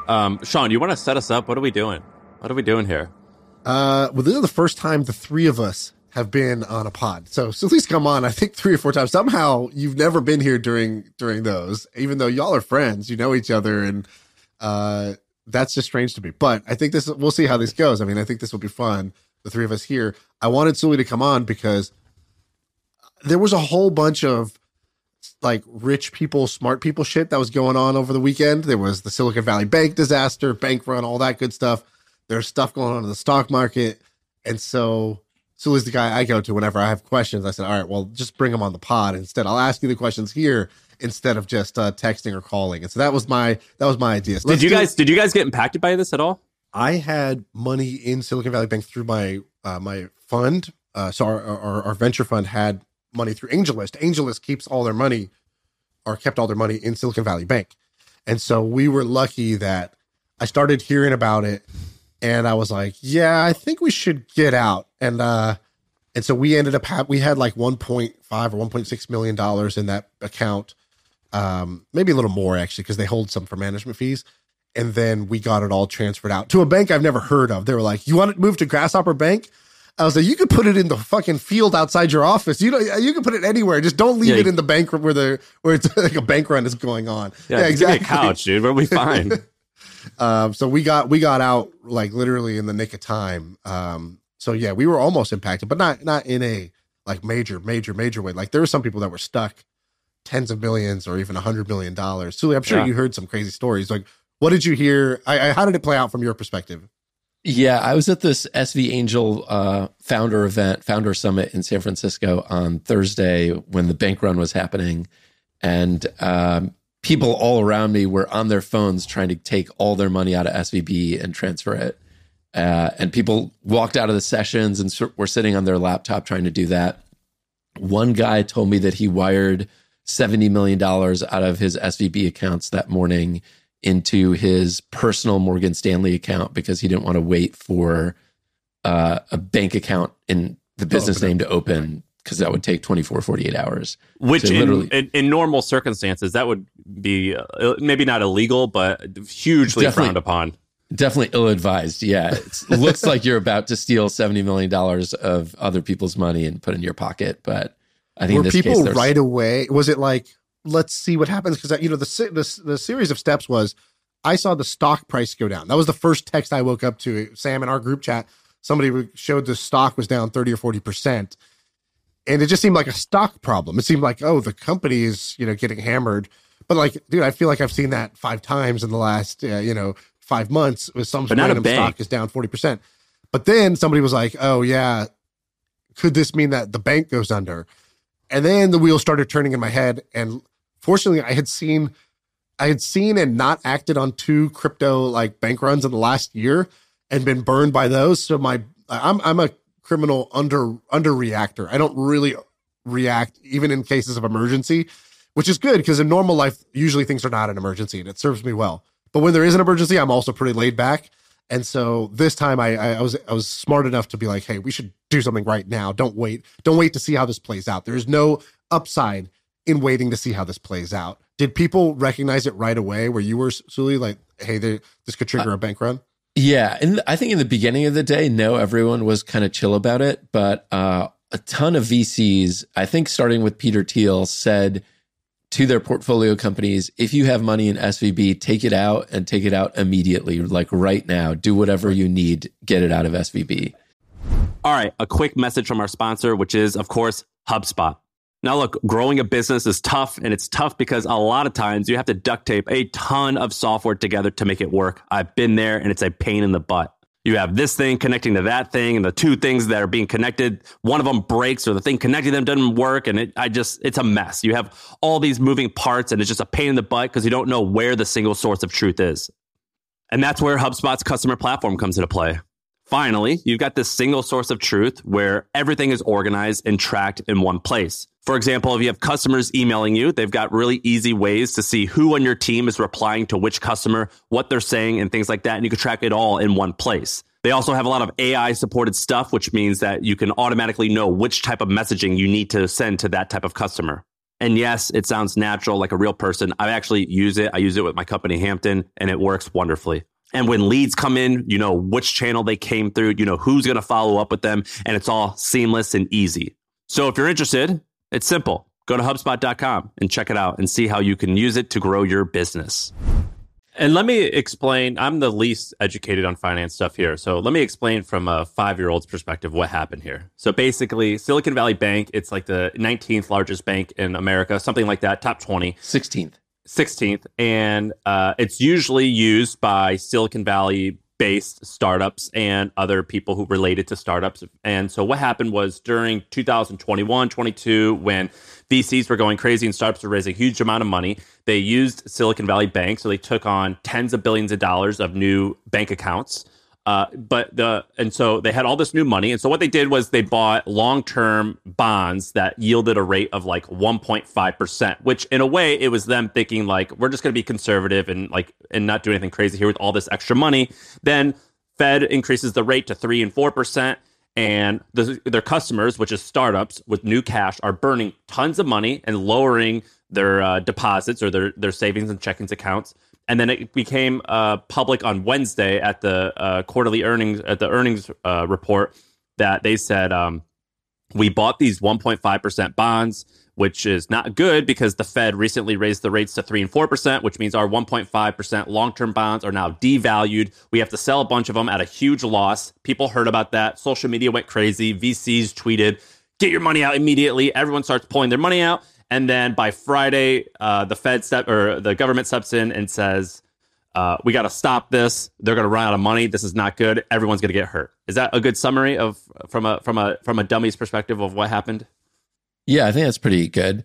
Sean, you want to set us up? What are we doing? What are we doing here? Well, this is the first time the three of us have been on a pod. So at least come on, I think 3 or 4 times. Somehow you've never been here during those, even though y'all are friends, you know each other, and that's just strange to me. But I think we'll see how this goes. I mean, I think this will be fun. The three of us here. I wanted Sully to come on because there was a whole bunch of like rich people, smart people shit that was going on over the weekend. There was the Silicon Valley Bank disaster, bank run, all that good stuff. There's stuff going on in the stock market. And so Sully's the guy I go to whenever I have questions. I said, all right, well, just bring him on the pod. Instead, I'll ask you the questions here instead of just texting or calling. And so that was my idea. So did you guys get impacted by this at all? I had money in Silicon Valley Bank through my my fund. So our venture fund had money through AngelList. AngelList keeps all their money, or kept all their money in Silicon Valley Bank. And so we were lucky that I started hearing about it, and I was like, yeah, I think we should get out. And so we ended up we had like $1.5 or $1.6 million in that account. Maybe a little more actually, because they hold some for management fees. And then we got it all transferred out to a bank I've never heard of. They were like, you want to move to Grasshopper Bank? I was like, you could put it in the fucking field outside your office. You can put it anywhere. Just don't leave it in the bank where it's like a bank run is going on. Yeah, exactly. Give me a couch, dude. We'll be fine. So we got out like literally in the nick of time. So yeah, we were almost impacted, but not in a like major way. Like there were some people that were stuck tens of millions or even $100 million. Sully, I'm sure you heard some crazy stories. Like, what did you hear? How did it play out from your perspective? Yeah, I was at this SV Angel founder summit in San Francisco on Thursday when the bank run was happening. And people all around me were on their phones trying to take all their money out of SVB and transfer it. And people walked out of the sessions and were sitting on their laptop trying to do that. One guy told me that he wired $70 million out of his SVB accounts that morning into his personal Morgan Stanley account because he didn't want to wait for a bank account in the business name to open, because that would take 24, 48 hours. Which so in normal circumstances, that would be maybe not illegal, but hugely frowned upon. Definitely ill-advised, yeah. It looks like you're about to steal $70 million of other people's money and put in your pocket, but I think were people right away? Was it like, let's see what happens? Because the series of steps was, I saw the stock price go down. That was the first text I woke up to. Sam, in our group chat, somebody showed the stock was down 30 or 40%. And it just seemed like a stock problem. It seemed like, oh, the company is, getting hammered. But like, dude, I feel like I've seen that 5 times in the last, 5 months with some random stock is down 40%. But then somebody was like, oh yeah, could this mean that the bank goes under? And then the wheels started turning in my head. And fortunately, I had seen and not acted on 2 crypto like bank runs in the last year and been burned by those. So I'm a criminal under reactor. I don't really react even in cases of emergency, which is good because in normal life, usually things are not an emergency and it serves me well. But when there is an emergency, I'm also pretty laid back. And so this time I was smart enough to be like, hey, we should do something right now. Don't wait to see how this plays out. There's no upside in waiting to see how this plays out. Did people recognize it right away where you were, Sully, like, hey, this could trigger a bank run? Yeah. And I think in the beginning of the day, everyone was kind of chill about it. But a ton of VCs, I think starting with Peter Thiel, said to their portfolio companies, if you have money in SVB, take it out and take it out immediately, like right now. Do whatever you need, get it out of SVB. All right, a quick message from our sponsor, which is, of course, HubSpot. Now, look, growing a business is tough, and it's tough because a lot of times you have to duct tape a ton of software together to make it work. I've been there, and it's a pain in the butt. You have this thing connecting to that thing, and the 2 things that are being connected, one of them breaks, or the thing connecting them doesn't work, and it's a mess. You have all these moving parts, and it's just a pain in the butt because you don't know where the single source of truth is. And that's where HubSpot's customer platform comes into play. Finally, you've got this single source of truth where everything is organized and tracked in one place. For example, if you have customers emailing you, they've got really easy ways to see who on your team is replying to which customer, what they're saying, and things like that. And you can track it all in one place. They also have a lot of AI supported stuff, which means that you can automatically know which type of messaging you need to send to that type of customer. And yes, it sounds natural, like a real person. I actually use it. I use it with my company, Hampton, and it works wonderfully. And when leads come in, you know which channel they came through, you know who's going to follow up with them, and it's all seamless and easy. So if you're interested, it's simple. Go to HubSpot.com and check it out and see how you can use it to grow your business. And let me explain, I'm the least educated on finance stuff here. So let me explain from a 5-year-old's perspective what happened here. So basically, Silicon Valley Bank, it's like the 19th largest bank in America, something like that, top 20. 16th. And it's usually used by Silicon Valley based startups and other people who related to startups. And so what happened was during 2021, 22, when VCs were going crazy and startups were raising a huge amount of money, they used Silicon Valley Bank. So they took on tens of billions of dollars of new bank accounts. And so they had all this new money. And so what they did was they bought long-term bonds that yielded a rate of like 1.5%, which in a way it was them thinking like, we're just going to be conservative and not do anything crazy here with all this extra money. Then Fed increases the rate to 3 and 4%. And their customers, which is startups with new cash, are burning tons of money and lowering their deposits or their savings and checkings accounts. And then it became public on Wednesday at the quarterly earnings report that they said we bought these 1.5% bonds, which is not good because the Fed recently raised the rates to 3 and 4%, which means our 1.5% long-term bonds are now devalued. We have to sell a bunch of them at a huge loss. People heard about that. Social media went crazy. VCs tweeted, "Get your money out immediately." Everyone starts pulling their money out. And then by Friday, the government steps in and says, "We got to stop this. They're going to run out of money. This is not good. Everyone's going to get hurt." Is that a good summary of from a dummy's perspective of what happened? Yeah, I think that's pretty good.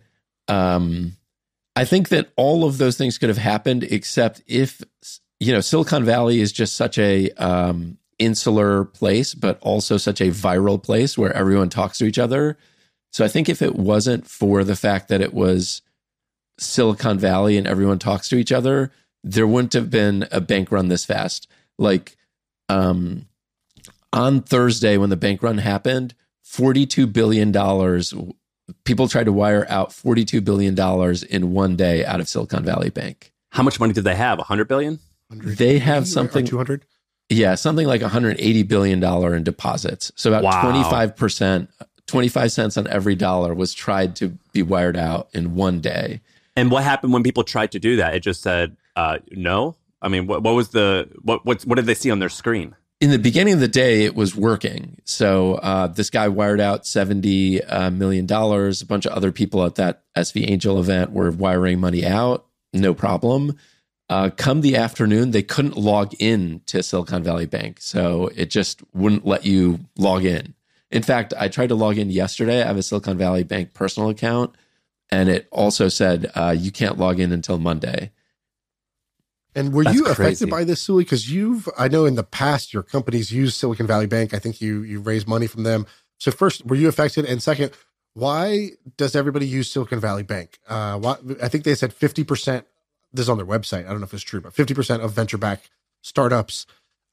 I think that all of those things could have happened, except if, Silicon Valley is just such a insular place, but also such a viral place where everyone talks to each other. So I think if it wasn't for the fact that it was Silicon Valley and everyone talks to each other, there wouldn't have been a bank run this fast. Like on Thursday, when the bank run happened, $42 billion. People tried to wire out $42 billion in one day out of Silicon Valley Bank. How much money did they have? 100 billion? They have something 200. Yeah, something like $180 billion in deposits. So about 25%, 25 cents on every dollar was tried to be wired out in one day. And what happened when people tried to do that? It just said no. I mean, what did they see on their screen? In the beginning of the day, it was working. So this guy wired out $70 million. A bunch of other people at that SV Angel event were wiring money out. No problem. Come the afternoon, they couldn't log in to Silicon Valley Bank. So it just wouldn't let you log in. In fact, I tried to log in yesterday. I have a Silicon Valley Bank personal account. And it also said you can't log in until Monday. And were you affected by this, Sully? Because I know in the past your companies used Silicon Valley Bank. I think you raised money from them. So first, were you affected? And second, why does everybody use Silicon Valley Bank? I think they said 50%. This is on their website. I don't know if it's true, but 50% of venture-backed startups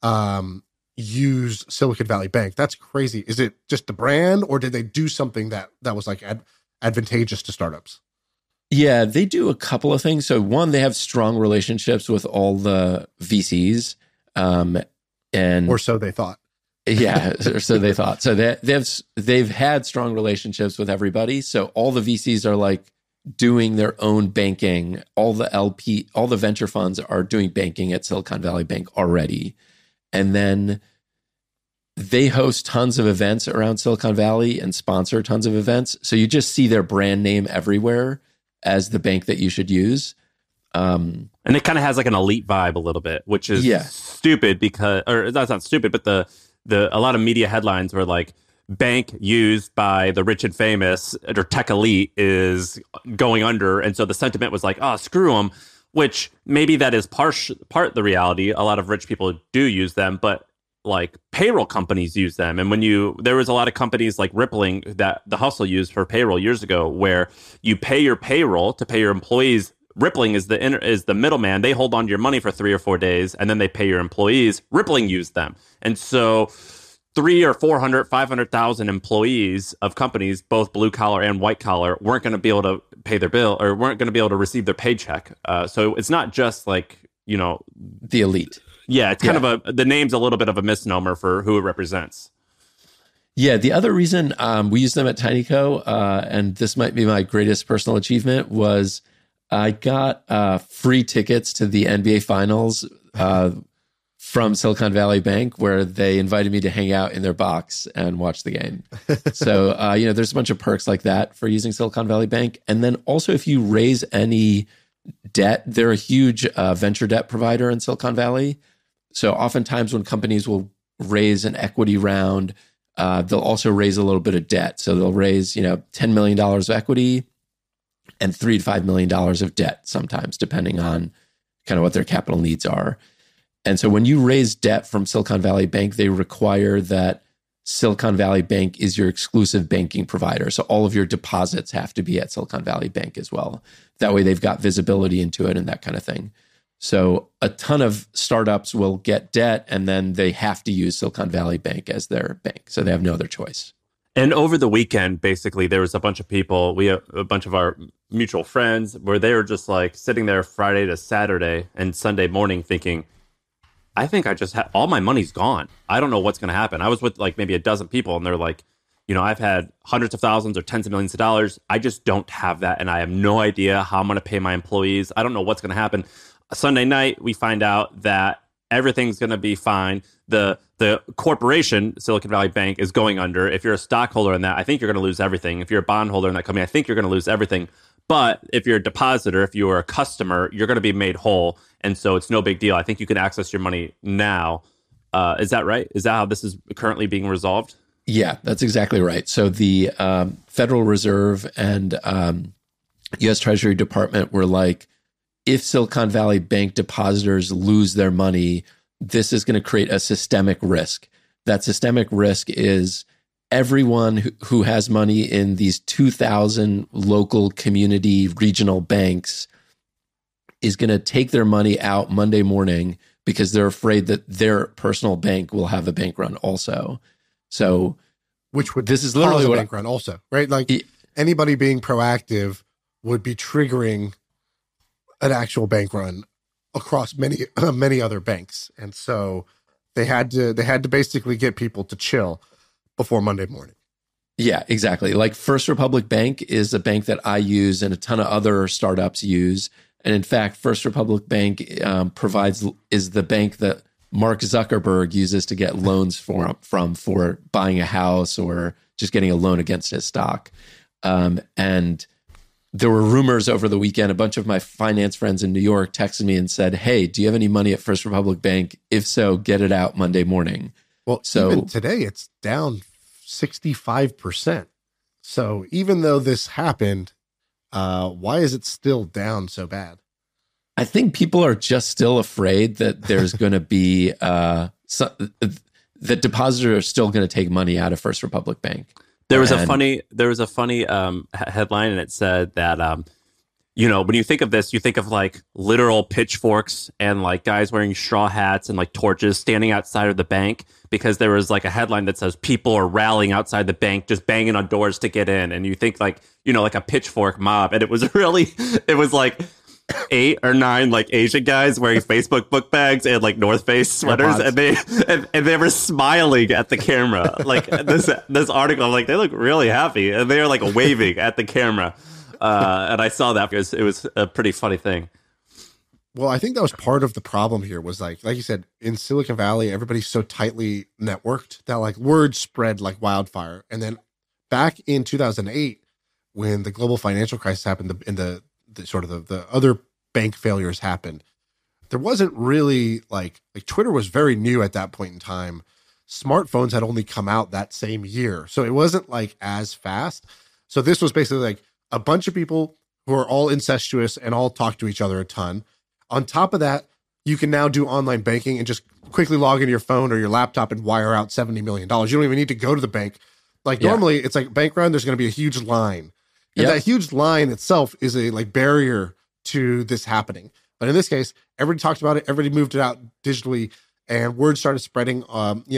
use Silicon Valley Bank. That's crazy. Is it just the brand, or did they do something that was like advantageous to startups? Yeah, they do a couple of things. So one, they have strong relationships with all the VCs, or so they thought. Yeah, or so they thought. So they've had strong relationships with everybody. So all the VCs are like doing their own banking. All the venture funds are doing banking at Silicon Valley Bank already, and then they host tons of events around Silicon Valley and sponsor tons of events. So you just see their brand name everywhere as the bank that you should use. And it kind of has like an elite vibe a little bit, which is stupid or that's not stupid, but a lot of media headlines were like, bank used by the rich and famous or tech elite is going under. And so the sentiment was like, oh, screw them, which maybe that is part the reality. A lot of rich people do use them, but like payroll companies use them. And there was a lot of companies like Rippling that The Hustle used for payroll years ago, where you pay your payroll to pay your employees. Rippling is the middleman. They hold on to your money for 3 or 4 days and then they pay your employees. Rippling used them. And so 300 or 400, 500,000 employees of companies, both blue collar and white collar, weren't going to be able to pay their bill or weren't going to be able to receive their paycheck. So it's not just like, the elite. Yeah, it's kind of the name's a little bit of a misnomer for who it represents. Yeah, the other reason we use them at TinyCo, and this might be my greatest personal achievement, was I got free tickets to the NBA Finals from Silicon Valley Bank, where they invited me to hang out in their box and watch the game. So, there's a bunch of perks like that for using Silicon Valley Bank. And then also, if you raise any debt, they're a huge venture debt provider in Silicon Valley. So oftentimes when companies will raise an equity round, they'll also raise a little bit of debt. So they'll raise, $10 million of equity and $3 to $5 million of debt sometimes, depending on kind of what their capital needs are. And so when you raise debt from Silicon Valley Bank, they require that Silicon Valley Bank is your exclusive banking provider. So all of your deposits have to be at Silicon Valley Bank as well. That way they've got visibility into it and that kind of thing. So a ton of startups will get debt and then they have to use Silicon Valley Bank as their bank. So they have no other choice. And over the weekend, basically, there was a bunch of people, a bunch of our mutual friends, where they were just like sitting there Friday to Saturday and Sunday morning thinking, I think I just all my money's gone. I don't know what's going to happen. I was with like maybe a dozen people and they're like, I've had hundreds of thousands or tens of millions of dollars. I just don't have that. And I have no idea how I'm going to pay my employees. I don't know what's going to happen. Sunday night, we find out that everything's going to be fine. The corporation, Silicon Valley Bank, is going under. If you're a stockholder in that, I think you're going to lose everything. If you're a bondholder in that company, I think you're going to lose everything. But if you're a depositor, if you are a customer, you're going to be made whole. And so it's no big deal. I think you can access your money now. Is that right? Is that how this is currently being resolved? Yeah, that's exactly right. So the Federal Reserve and U.S. Treasury Department were like, if Silicon Valley Bank depositors lose their money, this is going to create a systemic risk. That systemic risk is everyone who has money in these 2,000 local community regional banks is going to take their money out Monday morning because they're afraid that their personal bank will have a bank run also. So, this is literally a bank run also, right? Like anybody being proactive would be triggering an actual bank run across many other banks, and so they had to basically get people to chill before Monday morning. Yeah, exactly. Like First Republic Bank is a bank that I use and a ton of other startups use. And in fact, First Republic Bank is the bank that Mark Zuckerberg uses to get loans for buying a house or just getting a loan against his stock. And there were rumors over the weekend. A bunch of my finance friends in New York texted me and said, "Hey, do you have any money at First Republic Bank? If so, get it out Monday morning." Well, so even today it's down 65%. So even though this happened, why is it still down so bad? I think people are just still afraid that there's going to be that depositors are still going to take money out of First Republic Bank. There was a funny headline, and it said that when you think of this, you think of like literal pitchforks and like guys wearing straw hats and like torches standing outside of the bank, because there was like a headline that says people are rallying outside the bank, just banging on doors to get in, and you think like like a pitchfork mob, and it was like 8 or 9 like Asian guys wearing Facebook book bags and like North Face sweaters, and they were smiling at the camera. Like this article, I'm like, they look really happy, and they are like waving at the camera. And I saw that because it was a pretty funny thing. Well, I think that was part of the problem here was like you said, in Silicon Valley, everybody's so tightly networked that like word spread like wildfire. And then back in 2008, when the global financial crisis happened, in the sort of the other bank failures happened, there wasn't really like Twitter was very new at that point in time. Smartphones had only come out that same year. So it wasn't like as fast. So this was basically like a bunch of people who are all incestuous and all talk to each other a ton. On top of that, you can now do online banking and just quickly log into your phone or your laptop and wire out $70 million. You don't even need to go to the bank. Like normally it's like bank run, there's going to be a huge line. And that huge line itself is a like barrier to this happening. But in this case, everybody talked about it. Everybody moved it out digitally, and word started spreading.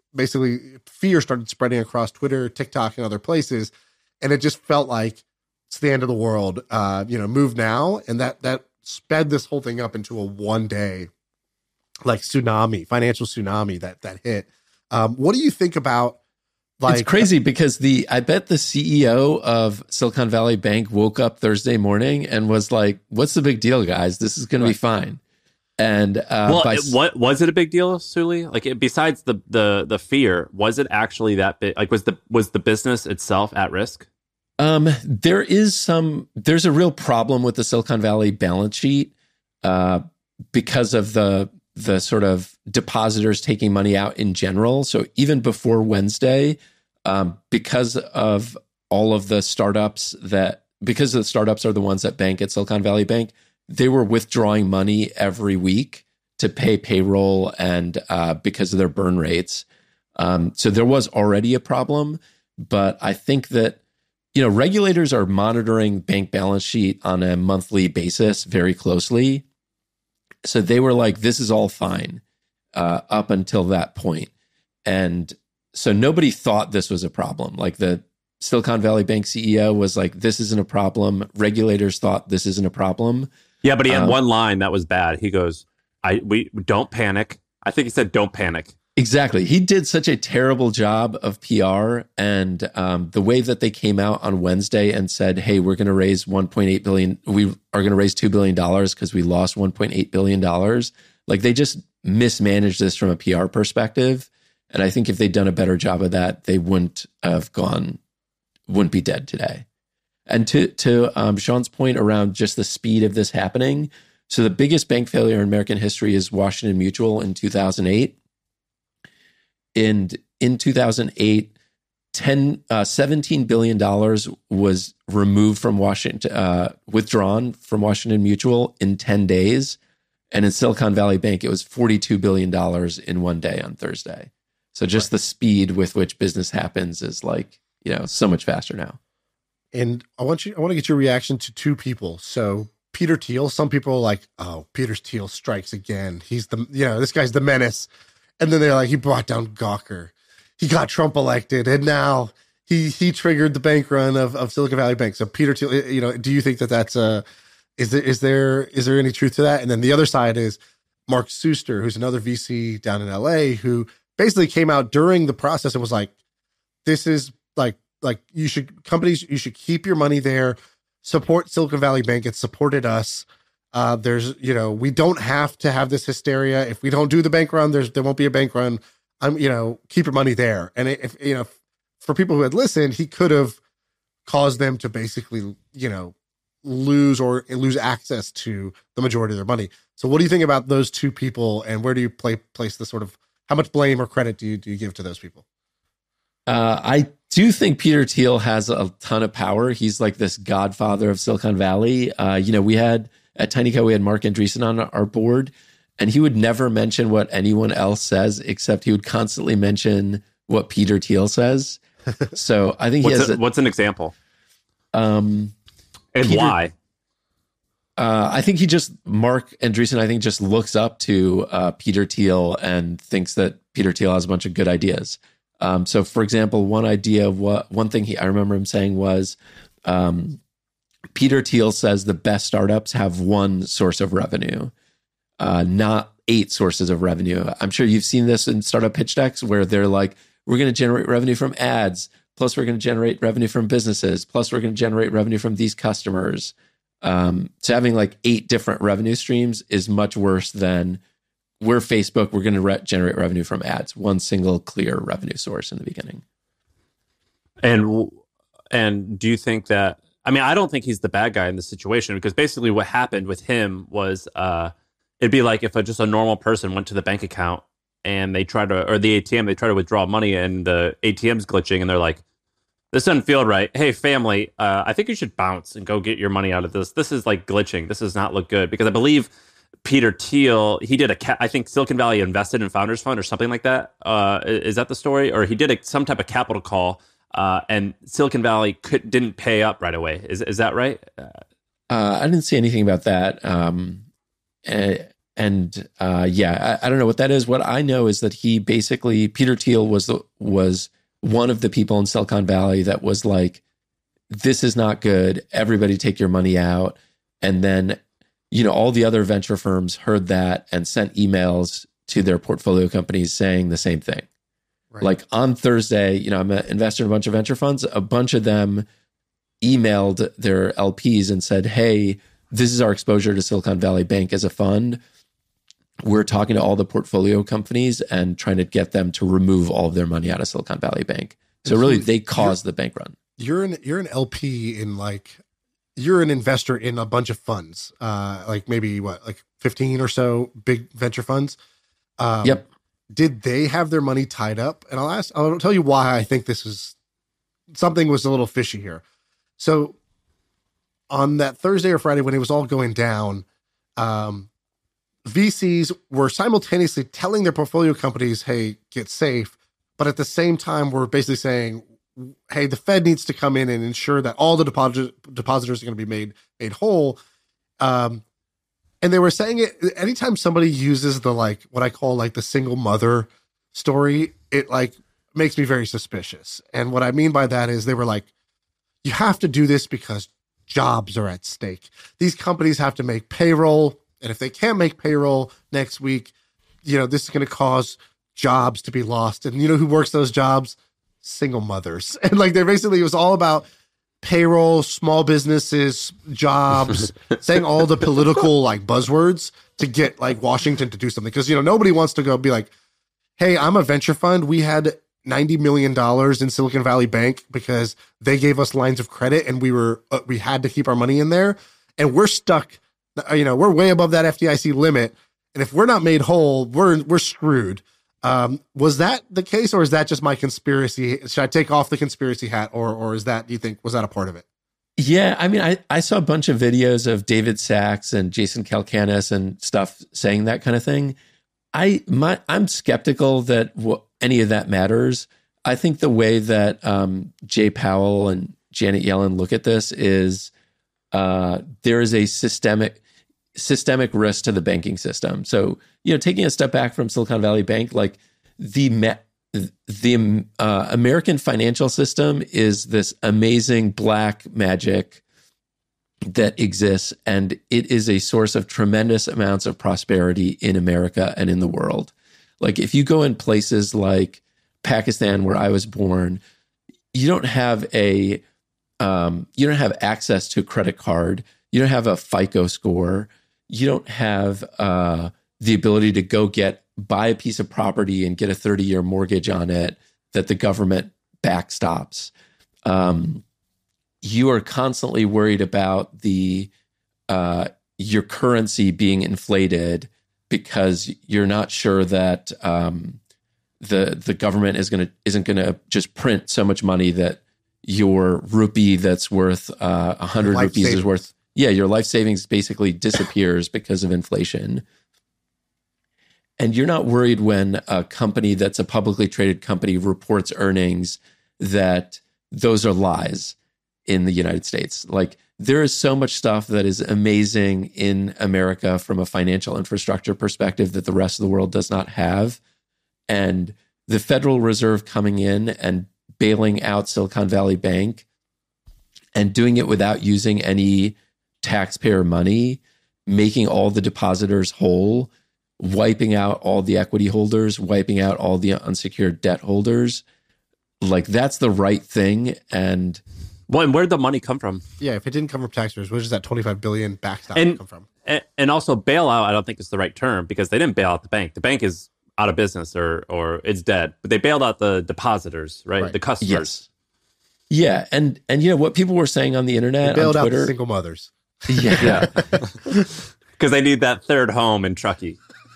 basically fear started spreading across Twitter, TikTok, and other places, and it just felt like it's the end of the world. Move now, and that sped this whole thing up into a one day like financial tsunami that hit. What do you think about? It's crazy because I bet the CEO of Silicon Valley Bank woke up Thursday morning and was like, "What's the big deal, guys? This is going to be fine." And what was it a big deal, Sully? Like, besides the fear, was it actually that big? Like, was the business itself at risk? There's a real problem with the Silicon Valley balance sheet because of the sort of depositors taking money out in general. So even before Wednesday, because of all of the startups because the startups are the ones that bank at Silicon Valley Bank, they were withdrawing money every week to pay payroll and because of their burn rates. So there was already a problem, but I think that, regulators are monitoring bank balance sheet on a monthly basis very closely. So they were like, this is all fine up until that point. And so nobody thought this was a problem. Like the Silicon Valley Bank CEO was like, this isn't a problem. Regulators thought this isn't a problem. Yeah, but he had one line that was bad. He goes, we don't panic. I think he said, don't panic. Exactly. He did such a terrible job of PR. And the way that they came out on Wednesday and said, hey, we're going to raise $1.8 billion. We are going to raise $2 billion because we lost $1.8 billion. Like they just mismanaged this from a PR perspective. And I think if they'd done a better job of that, they wouldn't be dead today. And to Sean's point around just the speed of this happening. So the biggest bank failure in American history is Washington Mutual in 2008. And in 2008, $17 billion was removed from withdrawn from Washington Mutual in 10 days. And in Silicon Valley Bank, it was $42 billion in one day on Thursday. So just the speed with which business happens is like, so much faster now. And I want to get your reaction to two people. So Peter Thiel, some people are like, oh, Peter Thiel strikes again. He's this guy's the menace. And then they're like, he brought down Gawker. He got Trump elected. And now he triggered the bank run of Silicon Valley Bank. So Peter Thiel, do you think that's is there any truth to that? And then the other side is Mark Suster, who's another VC down in LA, who basically came out during the process and was like, this is like you should keep your money there, support Silicon Valley Bank. It supported us. We don't have to have this hysteria. If we don't do the bank run, there won't be a bank run. Keep your money there. And if for people who had listened, he could have caused them to basically, lose access to the majority of their money. So what do you think about those two people, and where do you place the sort of, how much blame or credit do you give to those people? I do think Peter Thiel has a ton of power. He's like this godfather of Silicon Valley. We had at TinyCo, we had Mark Andreessen on our board, and he would never mention what anyone else says, except he would constantly mention what Peter Thiel says. So I think what's an example? And why? I think Mark Andreessen, I think, just looks up to Peter Thiel and thinks that Peter Thiel has a bunch of good ideas. So, for example, one thing I remember him saying was, Peter Thiel says the best startups have one source of revenue, not 8 sources of revenue. I'm sure you've seen this in startup pitch decks where they're like, we're going to generate revenue from ads, plus we're going to generate revenue from businesses, plus we're going to generate revenue from these customers. So having like 8 different revenue streams is much worse than we're Facebook, we're going to generate revenue from ads, one single clear revenue source in the beginning. And do you think that, I don't think he's the bad guy in this situation, because basically what happened with him was it'd be like if just a normal person went to the bank account and the ATM, they try to withdraw money and the ATM's glitching and they're like, this doesn't feel right. Hey, family, I think you should bounce and go get your money out of this. This is like glitching. This does not look good. Because I believe Peter Thiel, he did I think Silicon Valley invested in Founders Fund or something like that. Is that the story? Or he did some type of capital call and Silicon Valley didn't pay up right away. Is that right? I didn't see anything about that. I don't know what that is. What I know is that he basically, Peter Thiel was one of the people in Silicon Valley that was like, this is not good. Everybody take your money out. And then, all the other venture firms heard that and sent emails to their portfolio companies saying the same thing. Right. Like on Thursday, I'm an investor in a bunch of venture funds. A bunch of them emailed their LPs and said, hey, this is our exposure to Silicon Valley Bank as a fund. We're talking to all the portfolio companies and trying to get them to remove all of their money out of Silicon Valley Bank. So really, they caused the bank run. You're an LP in you're an investor in a bunch of funds, maybe 15 or so big venture funds. Yep. Did they have their money tied up? And I'll tell you why I think something was a little fishy here. So on that Thursday or Friday when it was all going down, VCs were simultaneously telling their portfolio companies, hey, get safe. But at the same time, we're basically saying, hey, the Fed needs to come in and ensure that all the depositors are going to be made whole. And they were saying it anytime somebody uses the what I call the single mother story, it makes me very suspicious. And what I mean by that is they were like, you have to do this because jobs are at stake. These companies have to make payroll. And if they can't make payroll next week, this is going to cause jobs to be lost. And who works those jobs? Single mothers. And it was all about payroll, small businesses, jobs, saying all the political buzzwords to get Washington to do something. Because, nobody wants to go be like, hey, I'm a venture fund. We had $90 million in Silicon Valley Bank because they gave us lines of credit and we had to keep our money in there. And we're stuck, we're way above that FDIC limit. And if we're not made whole, we're screwed. Was that the case, or is that just my conspiracy? Should I take off the conspiracy hat, or is that, do you think, was that a part of it? Yeah, I mean, I saw a bunch of videos of David Sachs and Jason Calacanis and stuff saying that kind of thing. I'm skeptical that any of that matters. I think the way that Jay Powell and Janet Yellen look at this is there is a systemic risk to the banking system. So, taking a step back from Silicon Valley Bank, the American financial system is this amazing black magic that exists, and it is a source of tremendous amounts of prosperity in America and in the world. If you go in places like Pakistan, where I was born, you don't have access to a credit card. You don't have a FICO score. You don't have the ability to buy a piece of property and get a 30-year mortgage on it that the government backstops. You are constantly worried about your currency being inflated because you're not sure that the government isn't gonna just print so much money that your rupee that's worth 100 rupees is worth. Yeah, your life savings basically disappears because of inflation. And you're not worried when a company that's a publicly traded company reports earnings that those are lies in the United States. There is so much stuff that is amazing in America from a financial infrastructure perspective that the rest of the world does not have. And the Federal Reserve coming in and bailing out Silicon Valley Bank and doing it without using any taxpayer money, making all the depositors whole, wiping out all the equity holders, wiping out all the unsecured debt holders. That's the right thing. And where'd the money come from? Yeah, if it didn't come from taxpayers, where does that $25 billion backstop come from? And also bailout, I don't think is the right term, because they didn't bail out the bank. The bank is out of business or it's dead. But they bailed out the depositors, right? The customers. Yes. Yeah, and what people were saying on the internet, they bailed on Twitter, out the single mothers. Yeah. Because they need that third home in Truckee.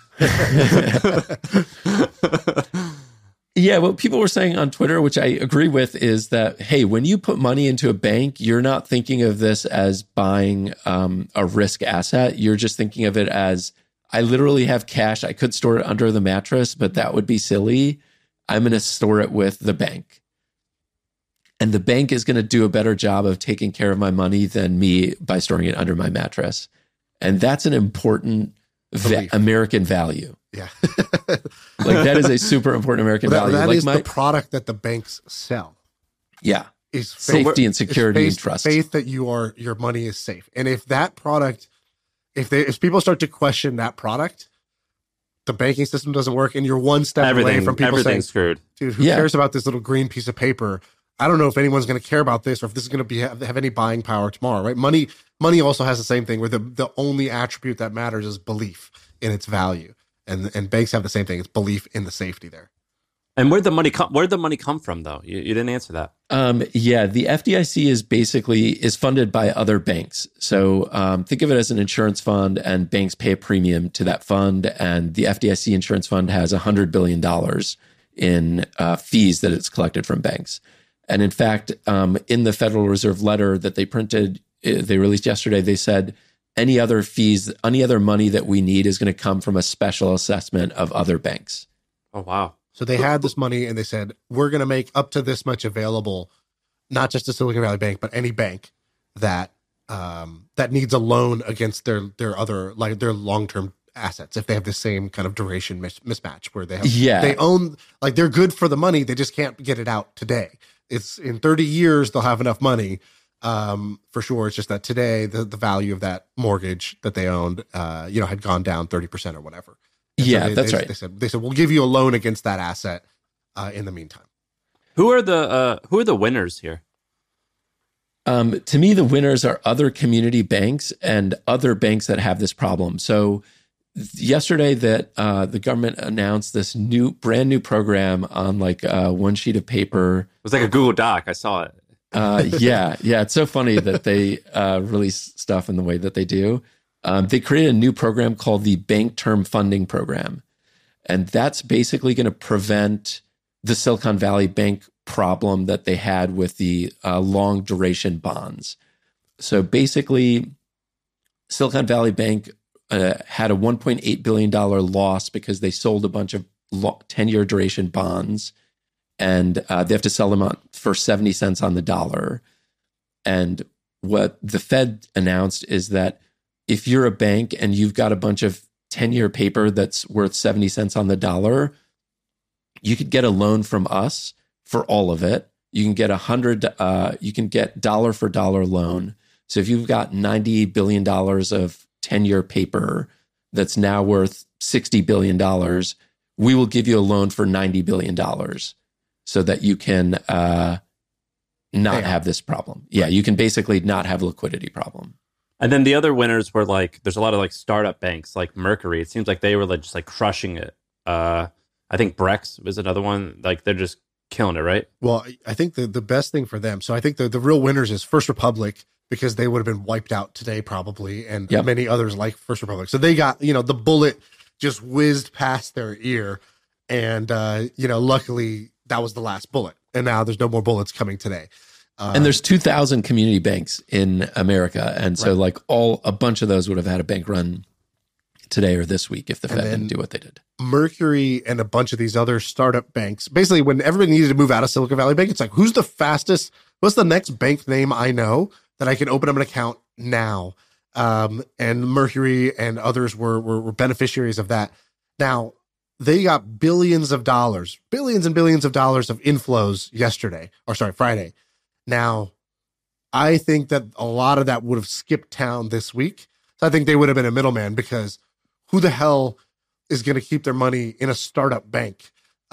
Yeah, what people were saying on Twitter, which I agree with, is that, hey, when you put money into a bank, you're not thinking of this as buying a risk asset. You're just thinking of it as, I literally have cash. I could store it under the mattress, but that would be silly. I'm going to store it with the bank. And the bank is going to do a better job of taking care of my money than me by storing it under my mattress. And that's an important Belief. American value. Yeah. Like that is a super important American value. That like is the product that the banks sell. Yeah. Is safety and security and trust. Faith that your money is safe. And if that product, if people start to question that product, the banking system doesn't work, and you're one step away from people saying, screwed. Dude, who cares about this little green piece of paper? I don't know if anyone's going to care about this or if this is going to have any buying power tomorrow, right? Money also has the same thing where the only attribute that matters is belief in its value. And banks have the same thing. It's belief in the safety there. And where'd the money come from, though? You didn't answer that. The FDIC is funded by other banks. So think of it as an insurance fund, and banks pay a premium to that fund. And the FDIC insurance fund has $100 billion in fees that it's collected from banks. And in fact, in the Federal Reserve letter that they released yesterday, they said any other fees, any other money that we need is going to come from a special assessment of other banks. Oh, wow. So they had this money and they said, we're going to make up to this much available, not just to Silicon Valley Bank, but any bank that needs a loan against their other, like their long-term assets, if they have the same kind of duration mismatch where they own, like they're good for the money, they just can't get it out today. It's in 30 years, they'll have enough money for sure. It's just that today, the value of that mortgage that they owned, had gone down 30% or whatever. And that's right. They said, we'll give you a loan against that asset in the meantime. Who are the winners here? To me, the winners are other community banks and other banks that have this problem. So yesterday that the government announced this brand new program on like one sheet of paper. It was like a Google Doc. I saw it. Yeah. It's so funny that they release stuff in the way that they do. They created a new program called the Bank Term Funding Program. And that's basically going to prevent the Silicon Valley Bank problem that they had with the long duration bonds. So basically, Silicon Valley Bank had a $1.8 billion loss because they sold a bunch of 10-year duration bonds, and they have to sell them for 70 cents on the dollar. And what the Fed announced is that if you're a bank and you've got a bunch of 10-year paper that's worth 70 cents on the dollar, you could get a loan from us for all of it. You can get you can get dollar for dollar loan. So if you've got $90 billion of 10-year paper that's now worth $60 billion, we will give you a loan for $90 billion so that you can not have this problem. Yeah, you can basically not have a liquidity problem. And then the other winners were like, there's a lot of like startup banks like Mercury. It seems like they were just like crushing it. I think Brex was another one. Like they're just killing it, right? Well, I think the best thing for them. So I think the real winners is First Republic, because they would have been wiped out today probably, and many others like First Republic. So they got, the bullet just whizzed past their ear, and luckily that was the last bullet, and now there's no more bullets coming today. And there's 2,000 community banks in America, and so like a bunch of those would have had a bank run today or this week if the Fed didn't do what they did. Mercury and a bunch of these other startup banks, basically when everybody needed to move out of Silicon Valley Bank, it's like, what's the next bank name I know that I can open up an account now? And Mercury and others were beneficiaries of that. Now, they got billions and billions of dollars of inflows Friday. Now, I think that a lot of that would have skipped town this week. So I think they would have been a middleman, because who the hell is going to keep their money in a startup bank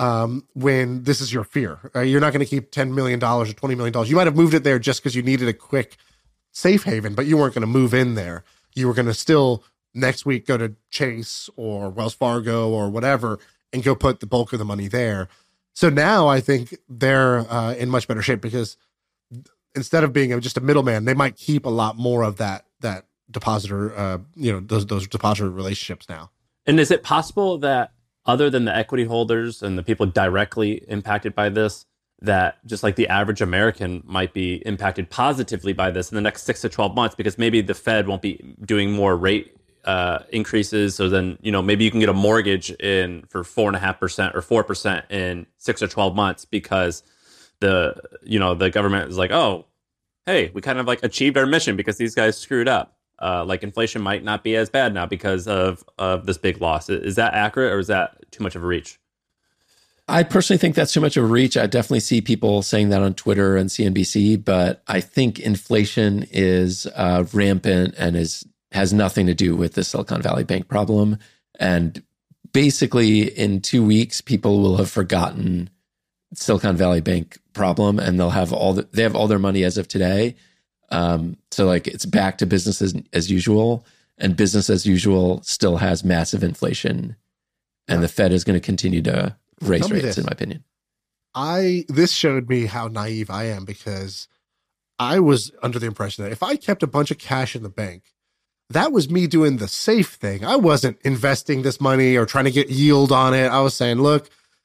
when this is your fear? You're not going to keep $10 million or $20 million. You might have moved it there just because you needed a quick safe haven, but you weren't going to move in there. You were going to still next week go to Chase or Wells Fargo or whatever and go put the bulk of the money there. So now I think they're in much better shape, because instead of being just a middleman, they might keep a lot more of that depositor, those depositor relationships now. And is it possible that other than the equity holders and the people directly impacted by this, that just like the average American might be impacted positively by this in the next 6 to 12 months, because maybe the Fed won't be doing more rate increases. So then, maybe you can get a mortgage in for 4.5% or 4% in 6 or 12 months because the government is like, oh, hey, we kind of like achieved our mission because these guys screwed up. like inflation might not be as bad now because of this big loss. Is that accurate, or is that too much of a reach? I personally think that's too much of a reach. I definitely see people saying that on Twitter and CNBC, but I think inflation is rampant and has nothing to do with the Silicon Valley Bank problem. And basically, in 2 weeks, people will have forgotten Silicon Valley Bank problem, and they have all their money as of today. So like it's back to business as usual, and business as usual still has massive inflation, and the Fed is going to continue to raise rates, in my opinion. This showed me how naive I am, because I was under the impression that if I kept a bunch of cash in the bank, that was me doing the safe thing. I wasn't investing this money or trying to get yield on it. I was saying, look,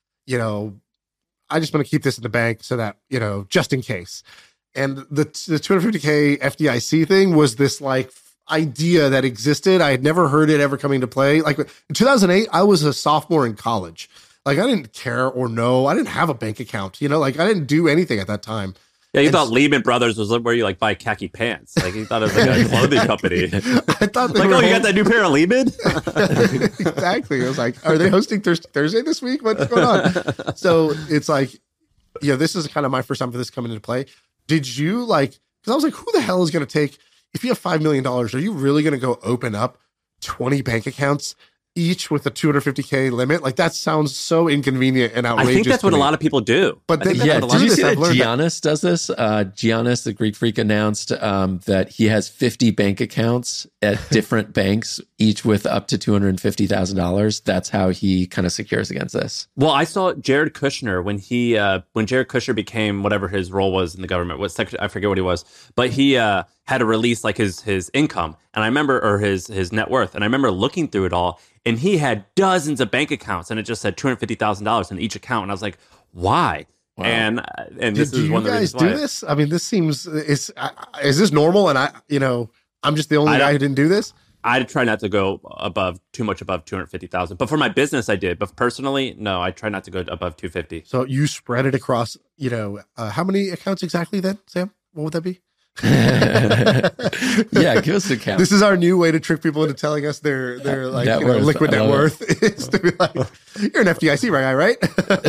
I just want to keep this in the bank so that, just in case. And the 250K FDIC thing was this like idea that existed. I had never heard it ever coming to play. Like in 2008, I was a sophomore in college. Like I didn't care or know. I didn't have a bank account, like I didn't do anything at that time. Yeah, you thought Lehman Brothers was where you like buy khaki pants. Like you thought it was like a clothing company. I thought like, you got that new pair of Lehman? Exactly. I was like, are they hosting Thursday this week? What's going on? So it's like, this is kind of my first time for this coming into play. Did you because I was like, who the hell is going to take, if you have $5 million, are you really going to go open up 20 bank accounts, each with a 250K limit? Like that sounds so inconvenient and outrageous. I think that's what a lot of people do. But did you see that Giannis does this? Giannis, the Greek freak, announced that he has 50 bank accounts at different banks, each with up to $250,000. That's how he kind of secures against this. Well, I saw Jared Kushner when Jared Kushner became whatever his role was in the government. I forget what he was, but he had to release like his income, and I remember, or his net worth, and I remember looking through it all. And he had dozens of bank accounts, and it just said $250,000 in each account. And I was like, "Why?" Wow. And this is one of the reasons why. Do you guys do this? I mean, this seems is this normal? And I'm just the only guy who didn't do this. I try not to go too much above 250,000. But for my business, I did. But personally, no, I try not to go above 250. So you spread it across, how many accounts exactly then, Sam? What would that be? Yeah, give us a count. This is our new way to trick people into telling us their like liquid net worth is to be like, you're an FDIC guy, right?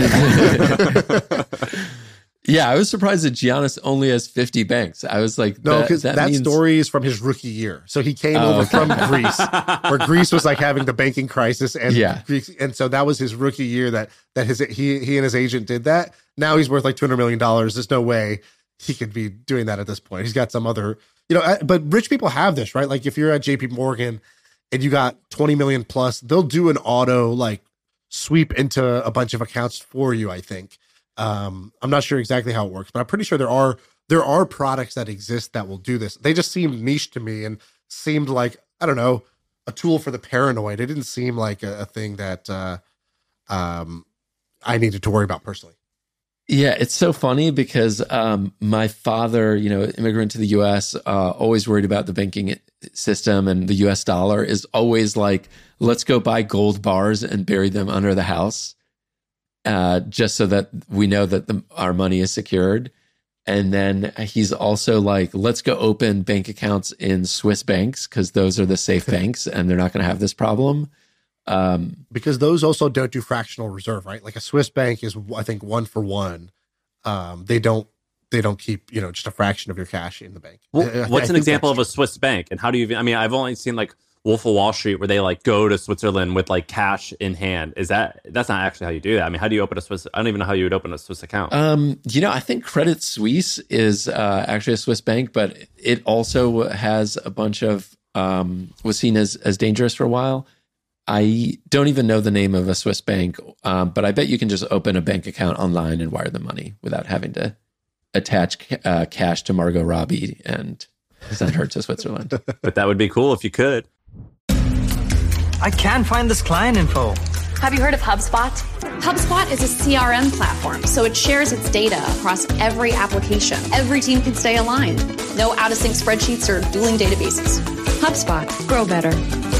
Yeah, I was surprised that Giannis only has 50 banks. I was like, no, because that story is from his rookie year. So he came over from Greece, where Greece was like having the banking crisis, and and so that was his rookie year that he and his agent did that. Now he's worth like $200 million. There's no way he could be doing that at this point. He's got some other, but rich people have this, right? Like if you're at JP Morgan and you got 20 million plus, they'll do an auto like sweep into a bunch of accounts for you, I think. I'm not sure exactly how it works, but I'm pretty sure there are products that exist that will do this. They just seemed niche to me and seemed like, I don't know, a tool for the paranoid. It didn't seem like a thing that I needed to worry about personally. Yeah, it's so funny because my father, immigrant to the U.S., always worried about the banking system, and the U.S. dollar is always like, let's go buy gold bars and bury them under the house, just so that we know that our money is secured. And then he's also like, let's go open bank accounts in Swiss banks because those are the safe banks and they're not going to have this problem. Because those also don't do fractional reserve, right? Like a Swiss bank is, I think, 1 for 1. They don't keep, just a fraction of your cash in the bank. Well, what's an example of a Swiss bank? And how do you, I've only seen like Wolf of Wall Street where they like go to Switzerland with like cash in hand. That's not actually how you do that. How do you open a Swiss? I don't even know how you would open a Swiss account. I think Credit Suisse is actually a Swiss bank, but it also has a bunch of, was seen as dangerous for a while. I don't even know the name of a Swiss bank, but I bet you can just open a bank account online and wire the money without having to attach cash to Margot Robbie and send her to Switzerland. But that would be cool if you could. I can't find this client info. Have you heard of HubSpot? HubSpot is a CRM platform, so it shares its data across every application. Every team can stay aligned. No out-of-sync spreadsheets or dueling databases. HubSpot. Grow better.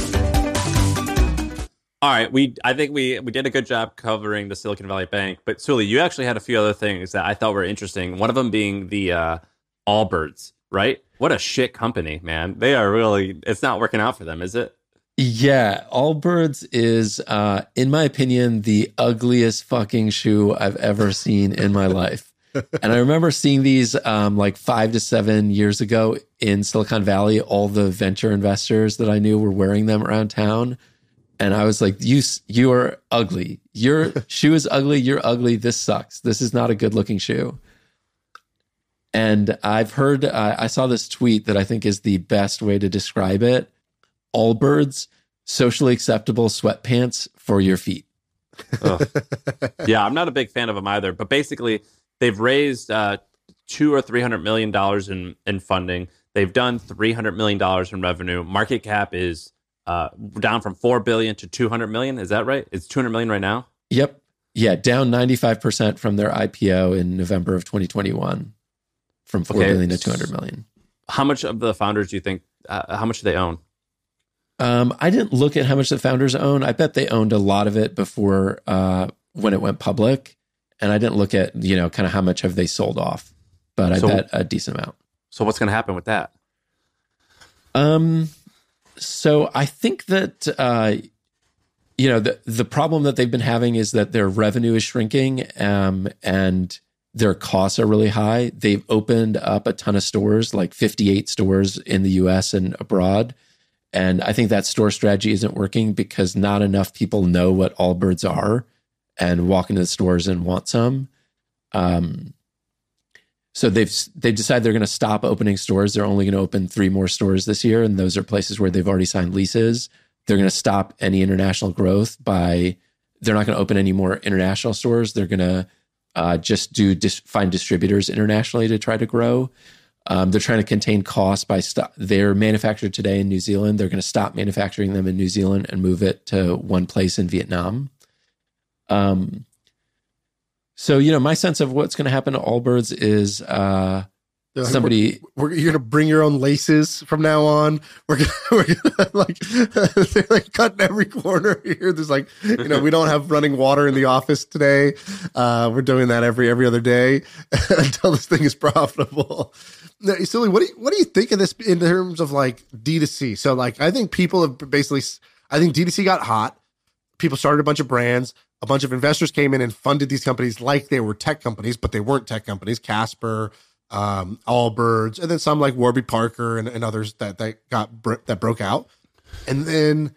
All right, I think we did a good job covering the Silicon Valley Bank, but Sully, you actually had a few other things that I thought were interesting. One of them being the Allbirds, right? What a shit company, man. They are really, it's not working out for them, is it? Yeah, Allbirds is, in my opinion, the ugliest fucking shoe I've ever seen in my life. And I remember seeing these like 5 to 7 years ago in Silicon Valley. All the venture investors that I knew were wearing them around town. And I was like, you are ugly. Your shoe is ugly. You're ugly. This sucks. This is not a good looking shoe. And I've heard, I saw this tweet that I think is the best way to describe it. Allbirds, socially acceptable sweatpants for your feet. Yeah, I'm not a big fan of them either. But basically, they've raised $200 or $300 million in funding. They've done $300 million in revenue. Market cap is down from $4 billion to $200 million. Is that right? It's $200 million right now? Yep. Yeah, down 95% from their IPO in November of 2021, from $4 billion to $200 million. How much of the founders do you think, how much do they own? I didn't look at how much the founders own. I bet they owned a lot of it before when it went public. And I didn't look at, kind of how much have they sold off. But I bet a decent amount. So what's going to happen with that? So I think that, the problem that they've been having is that their revenue is shrinking and their costs are really high. They've opened up a ton of stores, like 58 stores in the US and abroad. And I think that store strategy isn't working because not enough people know what Allbirds are and walk into the stores and want some. So they've decided they're going to stop opening stores. They're only going to open 3 more stores this year, and those are places where they've already signed leases. They're going to stop any international growth they're not going to open any more international stores. They're going to just find distributors internationally to try to grow. They're trying to contain costs by they're manufactured today in New Zealand. They're going to stop manufacturing them in New Zealand and move it to one place in Vietnam. So, my sense of what's going to happen to Allbirds is somebody... You're going to bring your own laces from now on. We're gonna like, they're like cutting every corner here. There's like, we don't have running water in the office today. We're doing that every other day until this thing is profitable. Now, Sully, what do you think of this in terms of like D2C? So like, I think people have basically, I think D2C got hot. People started a bunch of brands. A bunch of investors came in and funded these companies like they were tech companies, but they weren't tech companies. Casper, Allbirds, and then some like Warby Parker and others that broke out. And then,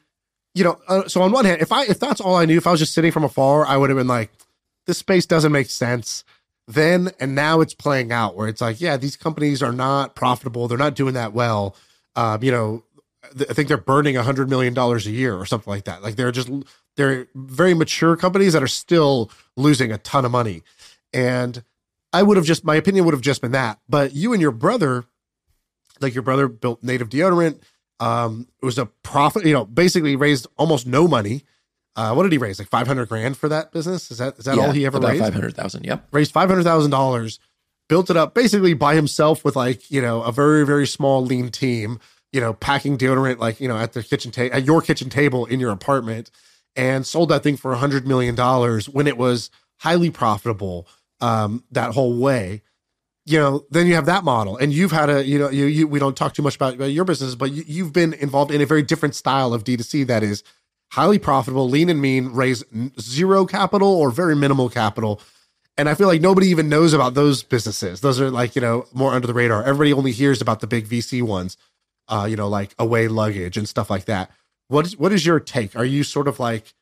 so on one hand, if that's all I knew, if I was just sitting from afar, I would have been like, this space doesn't make sense. Then and now it's playing out where it's like, yeah, these companies are not profitable. They're not doing that well. I think they're burning $100 million a year or something like that. Like they're very mature companies that are still losing a ton of money. And my opinion would have just been that. But you and your brother, like your brother built Native Deodorant. It was a profit, basically raised almost no money. What did he raise? Like $500,000 for that business? Is that all he ever raised? About $500,000. Yep. Raised $500,000, built it up basically by himself with like, a very, very small lean team, packing deodorant, like, at the at your kitchen table in your apartment, and sold that thing for $100 million when it was highly profitable, that whole way. Then you have that model, and you've had we don't talk too much about your business, but you've been involved in a very different style of D2C that is highly profitable, lean and mean, raise zero capital or very minimal capital. And I feel like nobody even knows about those businesses. Those are like, more under the radar. Everybody only hears about the big VC ones, like Away Luggage and stuff like that. What is your take? Are you sort of like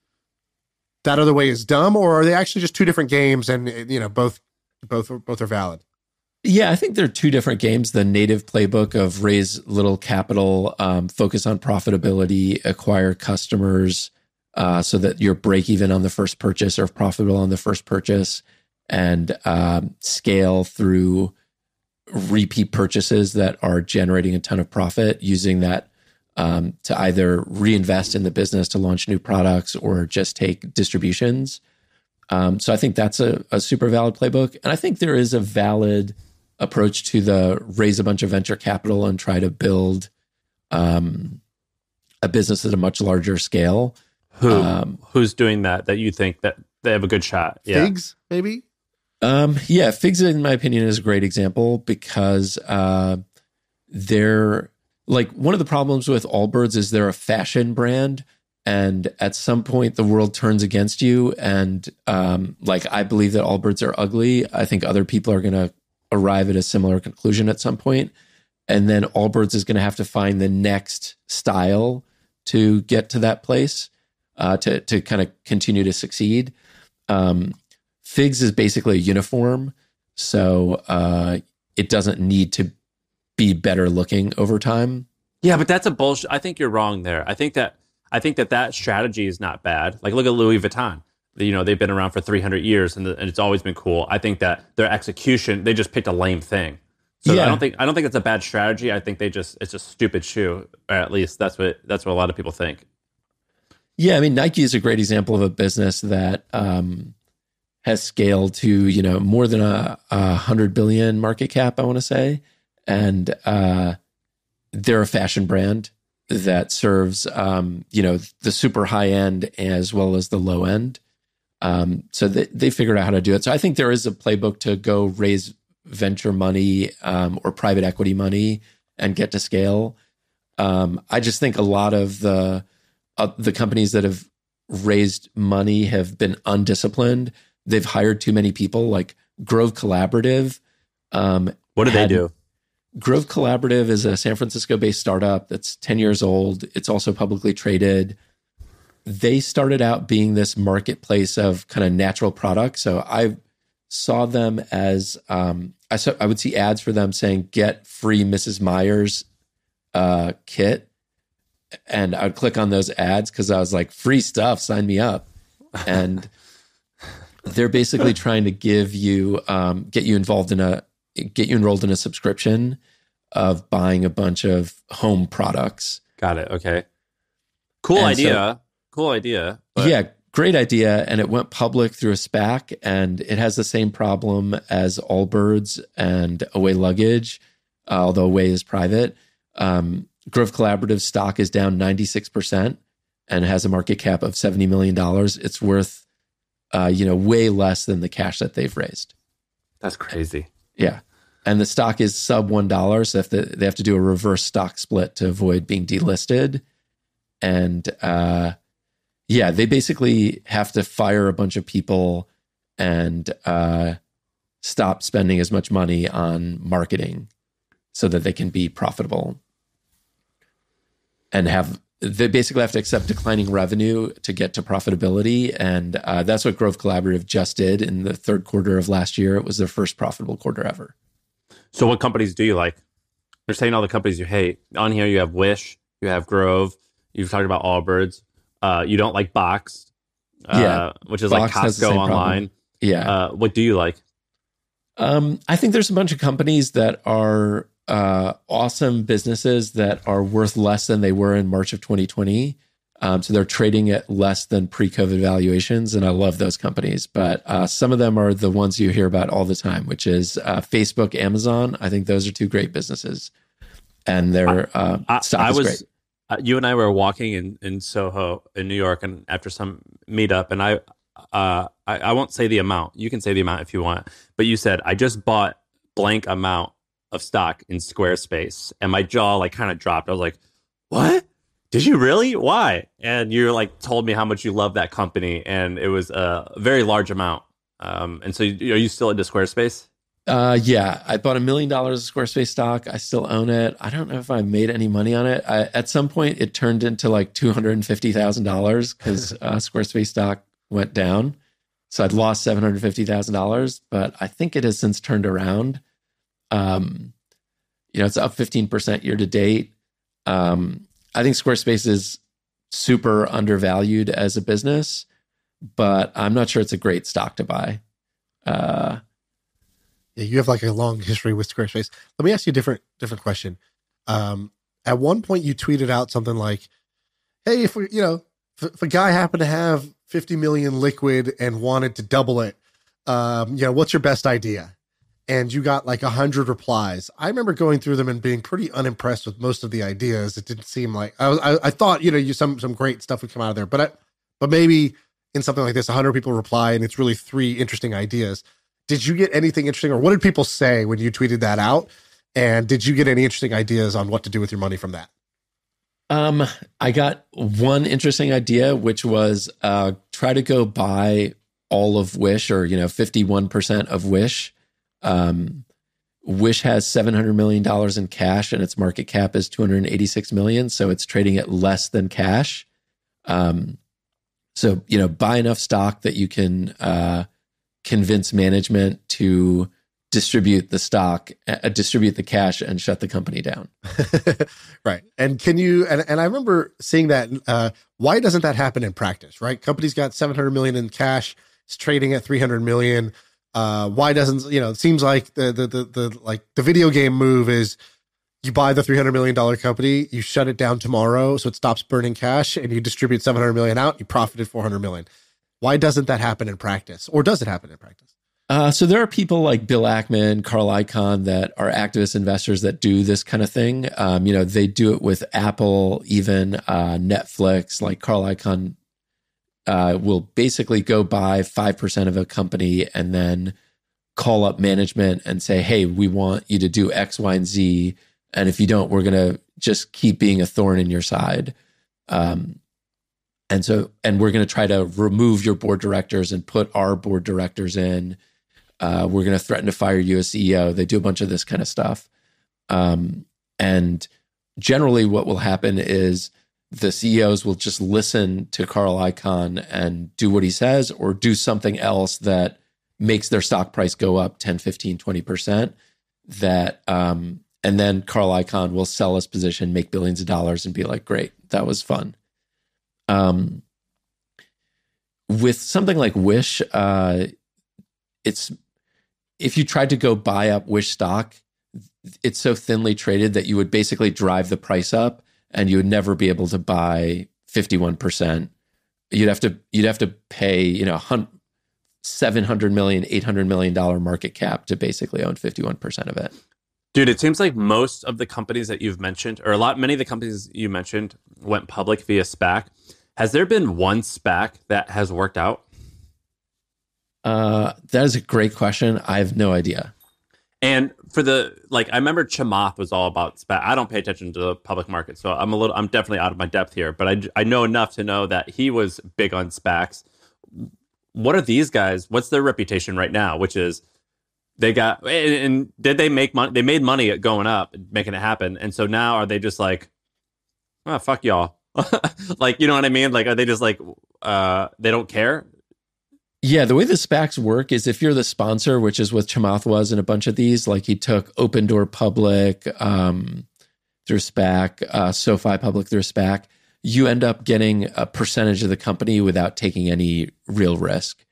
that other way is dumb, or are they actually just two different games and, both are valid? Yeah, I think they're two different games. The native playbook of raise little capital, focus on profitability, acquire customers so that you're break even on the first purchase or profitable on the first purchase, and scale through repeat purchases that are generating a ton of profit, using that to either reinvest in the business to launch new products or just take distributions. So I think that's a super valid playbook. And I think there is a valid approach to the raise a bunch of venture capital and try to build a business at a much larger scale. Who's doing that you think that they have a good shot? Yeah. Figs, maybe? Yeah, Figs, in my opinion, is a great example because they're like, one of the problems with Allbirds is they're a fashion brand. And at some point, the world turns against you. And like, I believe that Allbirds are ugly. I think other people are going to arrive at a similar conclusion at some point. And then Allbirds is going to have to find the next style to get to that place, to kind of continue to succeed. Figs is basically a uniform. So it doesn't need to be better looking over time. Yeah, but that's a bullshit. I think you're wrong there. I think that strategy is not bad. Like, look at Louis Vuitton. You know, they've been around for 300 years and it's always been cool. I think that their execution, they just picked a lame thing. So yeah. I don't think it's a bad strategy. I think it's a stupid shoe. Or at least that's what a lot of people think. Yeah, I mean, Nike is a great example of a business that has scaled to, you know, more than a 100 billion market cap, I want to say. And they're a fashion brand that serves, you know, the super high end as well as the low end. So they figured out how to do it. So I think there is a playbook to go raise venture money or private equity money and get to scale. I just think a lot of the companies that have raised money have been undisciplined. They've hired too many people, like Grove Collaborative. What do they do? Grove Collaborative is a San Francisco-based startup that's 10 years old. It's also publicly traded. They started out being this marketplace of kind of natural products. So I saw them as, I would see ads for them saying, get free Mrs. Meyer's kit. And I would click on those ads because I was like, free stuff, sign me up. And they're basically trying to give you, get you enrolled in a subscription of buying a bunch of home products. Got it. Okay. Cool idea. But... Yeah, great idea. And it went public through a SPAC, and it has the same problem as Allbirds and Away Luggage, although Away is private. Grove Collaborative stock is down 96% and has a market cap of $70 million. It's worth, way less than the cash that they've raised. That's crazy. Yeah. And the stock is sub $1. So they have to do a reverse stock split to avoid being delisted. And they basically have to fire a bunch of people and stop spending as much money on marketing so that they can be profitable. And they basically have to accept declining revenue to get to profitability. And that's what Grove Collaborative just did in the third quarter of last year. It was their first profitable quarter ever. So what companies do you like? You're saying all the companies you hate. On here you have Wish, you have Grove, you've talked about Allbirds. You don't like Boxed, which is Boxed like Costco online. Yeah. What do you like? I think there's a bunch of companies that are awesome businesses that are worth less than they were in March of 2020. So they're trading at less than pre-COVID valuations, and I love those companies. But some of them are the ones you hear about all the time, which is Facebook, Amazon. I think those are two great businesses, and their stock is great. You and I were walking in Soho in New York, and after some meetup, and I won't say the amount. You can say the amount if you want, but you said I just bought blank amount of stock in Squarespace, and my jaw like kind of dropped. I was like, "What? Did you really? Why?" And you like told me how much you love that company, and it was a very large amount. And so, are you still into Squarespace? Yeah, I bought $1 million of Squarespace stock. I still own it. I don't know if I made any money on it. At some point, it turned into like $250,000 because Squarespace stock went down. So I'd lost $750,000, but I think it has since turned around. It's up 15% year to date. I think Squarespace is super undervalued as a business, but I'm not sure it's a great stock to buy. Yeah, you have like a long history with Squarespace. Let me ask you a different question. At one point, you tweeted out something like, "Hey, if a guy happened to have 50 million liquid and wanted to double it, what's your best idea?" And you got like 100 replies. I remember going through them and being pretty unimpressed with most of the ideas. It didn't seem like I thought some great stuff would come out of there, but maybe in something like this, 100 people reply and it's really 3 interesting ideas. Did you get anything interesting, or what did people say when you tweeted that out? And did you get any interesting ideas on what to do with your money from that? I got one interesting idea, which was try to go buy all of Wish, or 51% of Wish. Wish has $700 million in cash, and its market cap is $286 million, so it's trading at less than cash. So buy enough stock that you can convince management to distribute the stock, distribute the cash, and shut the company down. Right. And can you, and I remember seeing that, why doesn't that happen in practice, right? Company's got 700 million in cash, it's trading at 300 million. Why doesn't, it seems like the video game move is you buy the $300 million company, you shut it down tomorrow so it stops burning cash, and you distribute 700 million out, you profited 400 million. Why doesn't that happen in practice? Or does it happen in practice? So there are people like Bill Ackman, Carl Icahn that are activist investors that do this kind of thing. They do it with Apple, even Netflix. Like Carl Icahn will basically go buy 5% of a company and then call up management and say, hey, we want you to do X, Y, and Z. And if you don't, we're going to just keep being a thorn in your side. And we're going to try to remove your board directors and put our board directors in. We're going to threaten to fire you as CEO. They do a bunch of this kind of stuff. And generally what will happen is the CEOs will just listen to Carl Icahn and do what he says, or do something else that makes their stock price go up 10, 15, 20%. And then Carl Icahn will sell his position, make billions of dollars, and be like, great, that was fun. With something like Wish, if you tried to go buy up Wish stock, it's so thinly traded that you would basically drive the price up, and you would never be able to buy 51%. You'd have to pay, $700 million, $800 million market cap to basically own 51% of it. Dude, it seems like most of the companies that you've mentioned, or many of the companies you mentioned went public via SPAC. Has there been one SPAC that has worked out? That is a great question. I have no idea. And for I remember Chamath was all about SPAC. I don't pay attention to the public market, so I'm definitely out of my depth here, but I know enough to know that he was big on SPACs. What are these guys? What's their reputation right now? Which is, they got, and did they make money? They made money at going up, making it happen. And so now are they just like, oh, fuck y'all? Like, you know what I mean? Like, are they just like, they don't care? Yeah, the way the SPACs work is if you're the sponsor, which is what Chamath was in a bunch of these, like he took Open Door public through SPAC, SoFi public through SPAC, you end up getting a percentage of the company without taking any real risk.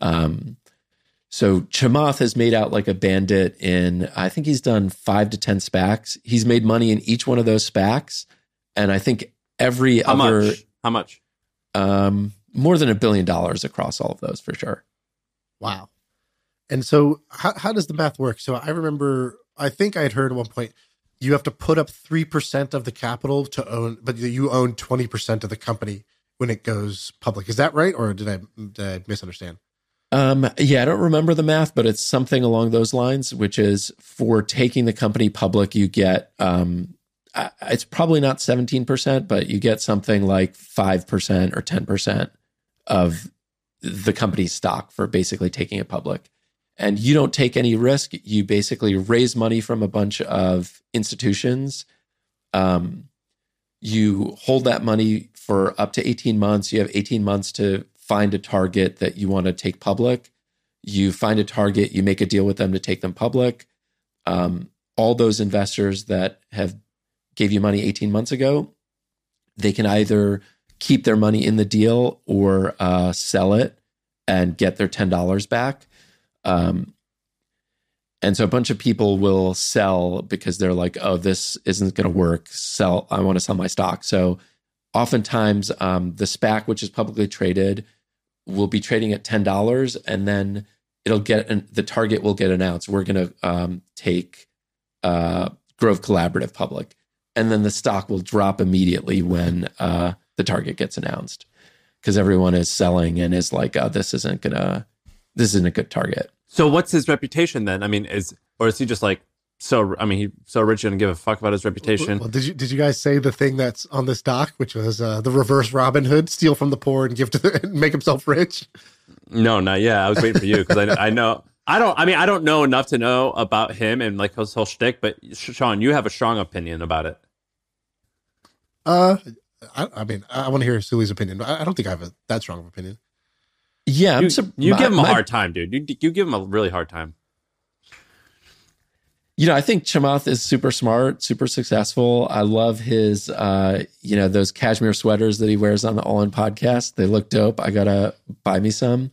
So Chamath has made out like a bandit in, I think he's done 5 to 10 SPACs. He's made money in each one of those SPACs. And I think How much? More than $1 billion across all of those for sure. Wow. And so how does the math work? So I remember, I think I had heard at one point, you have to put up 3% of the capital to own, but you own 20% of the company when it goes public. Is that right? Or did I misunderstand? Yeah, I don't remember the math, but it's something along those lines, which is for taking the company public, you get, it's probably not 17%, but you get something like 5% or 10% of the company's stock for basically taking it public. And you don't take any risk. You basically raise money from a bunch of institutions. You hold that money for up to 18 months. You have 18 months to find a target that you want to take public. You find a target, you make a deal with them to take them public. All those investors that have gave you money 18 months ago, they can either keep their money in the deal or sell it and get their $10 back. And so a bunch of people will sell because they're like, oh, this isn't going to work. I want to sell my stock. So oftentimes the SPAC, which is publicly traded, will be trading at $10, and then the target will get announced. We're going to take Grove Collaborative public. And then the stock will drop immediately when the target gets announced, because everyone is selling and is like, oh, this isn't a good target. So what's his reputation then? I mean, is he just like, so rich, he didn't give a fuck about his reputation. Well, did you guys say the thing that's on this doc, which was the reverse Robin Hood, steal from the poor and give to and make himself rich? No, not yet. I was waiting for you because I know. I don't know enough to know about him and like his whole shtick. But Sean, you have a strong opinion about it. I want to hear Suli's opinion, but I don't think I have that strong of an opinion. Yeah, you give him a hard time, dude. You give him a really hard time. I think Chamath is super smart, super successful. I love his, those cashmere sweaters that he wears on the All In podcast. They look dope. I gotta buy me some.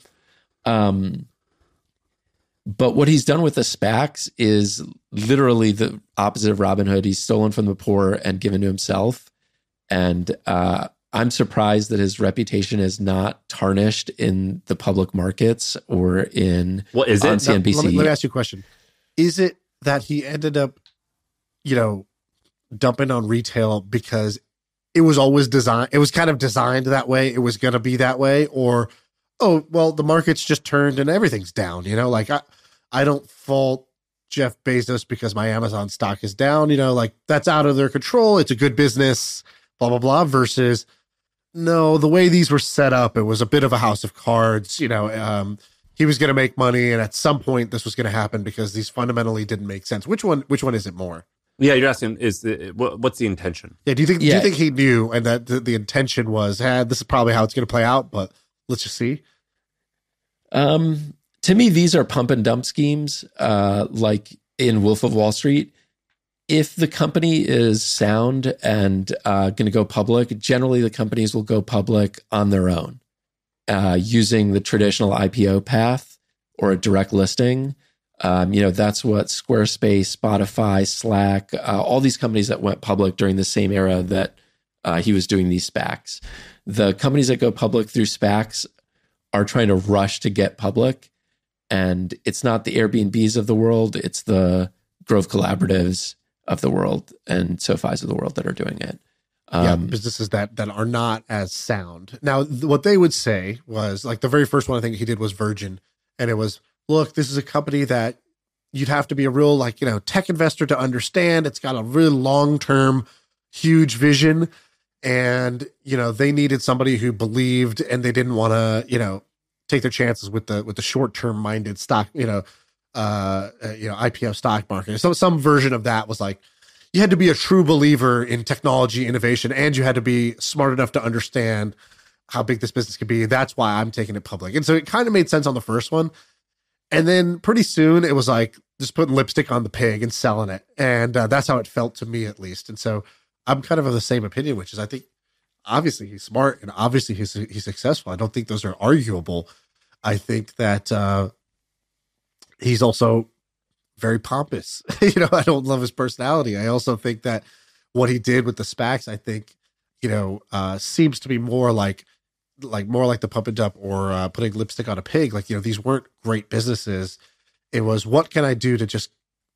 But what he's done with the SPACs is literally the opposite of Robin Hood. He's stolen from the poor and given to himself. And I'm surprised that his reputation is not tarnished in the public markets or on CNBC. Let me ask you a question. Is it that he ended up, dumping on retail because it was always designed, it was kind of designed that way, it was going to be that way, or, oh, well, the market's just turned and everything's down, like I don't fault Jeff Bezos because my Amazon stock is down, that's out of their control. It's a good business, blah, blah, blah, versus no, the way these were set up, it was a bit of a house of cards, he was going to make money, and at some point this was going to happen because these fundamentally didn't make sense. Which one is it more? Yeah, you're asking what's the intention? Yeah, do you think he knew and that the intention was, this is probably how it's going to play out, but let's just see. To me, these are pump and dump schemes, like in Wolf of Wall Street. If the company is sound and going to go public, generally the companies will go public on their own. Using the traditional IPO path or a direct listing. That's what Squarespace, Spotify, Slack, all these companies that went public during the same era that he was doing these SPACs. The companies that go public through SPACs are trying to rush to get public. And it's not the Airbnbs of the world, it's the Grove Collaboratives of the world and SoFis of the world that are doing it. Businesses that are not as sound. Now, what they would say was, like, the very first one I think he did was Virgin. And it was, look, this is a company that you'd have to be a real, tech investor to understand. It's got a really long-term, huge vision. And, they needed somebody who believed, and they didn't want to, take their chances with the short-term minded stock, IPO stock market. So some version of that was like, you had to be a true believer in technology innovation, and you had to be smart enough to understand how big this business could be. That's why I'm taking it public. And so it kind of made sense on the first one. And then pretty soon it was like just putting lipstick on the pig and selling it. And that's how it felt to me, at least. And so I'm kind of the same opinion, which is, I think obviously he's smart and obviously he's successful. I don't think those are arguable. I think that he's also very pompous. I don't love his personality. I also think that what he did with the SPACs, I think, seems to be more like the pump and dump or putting lipstick on a pig. Like, these weren't great businesses. It was, what can I do to just,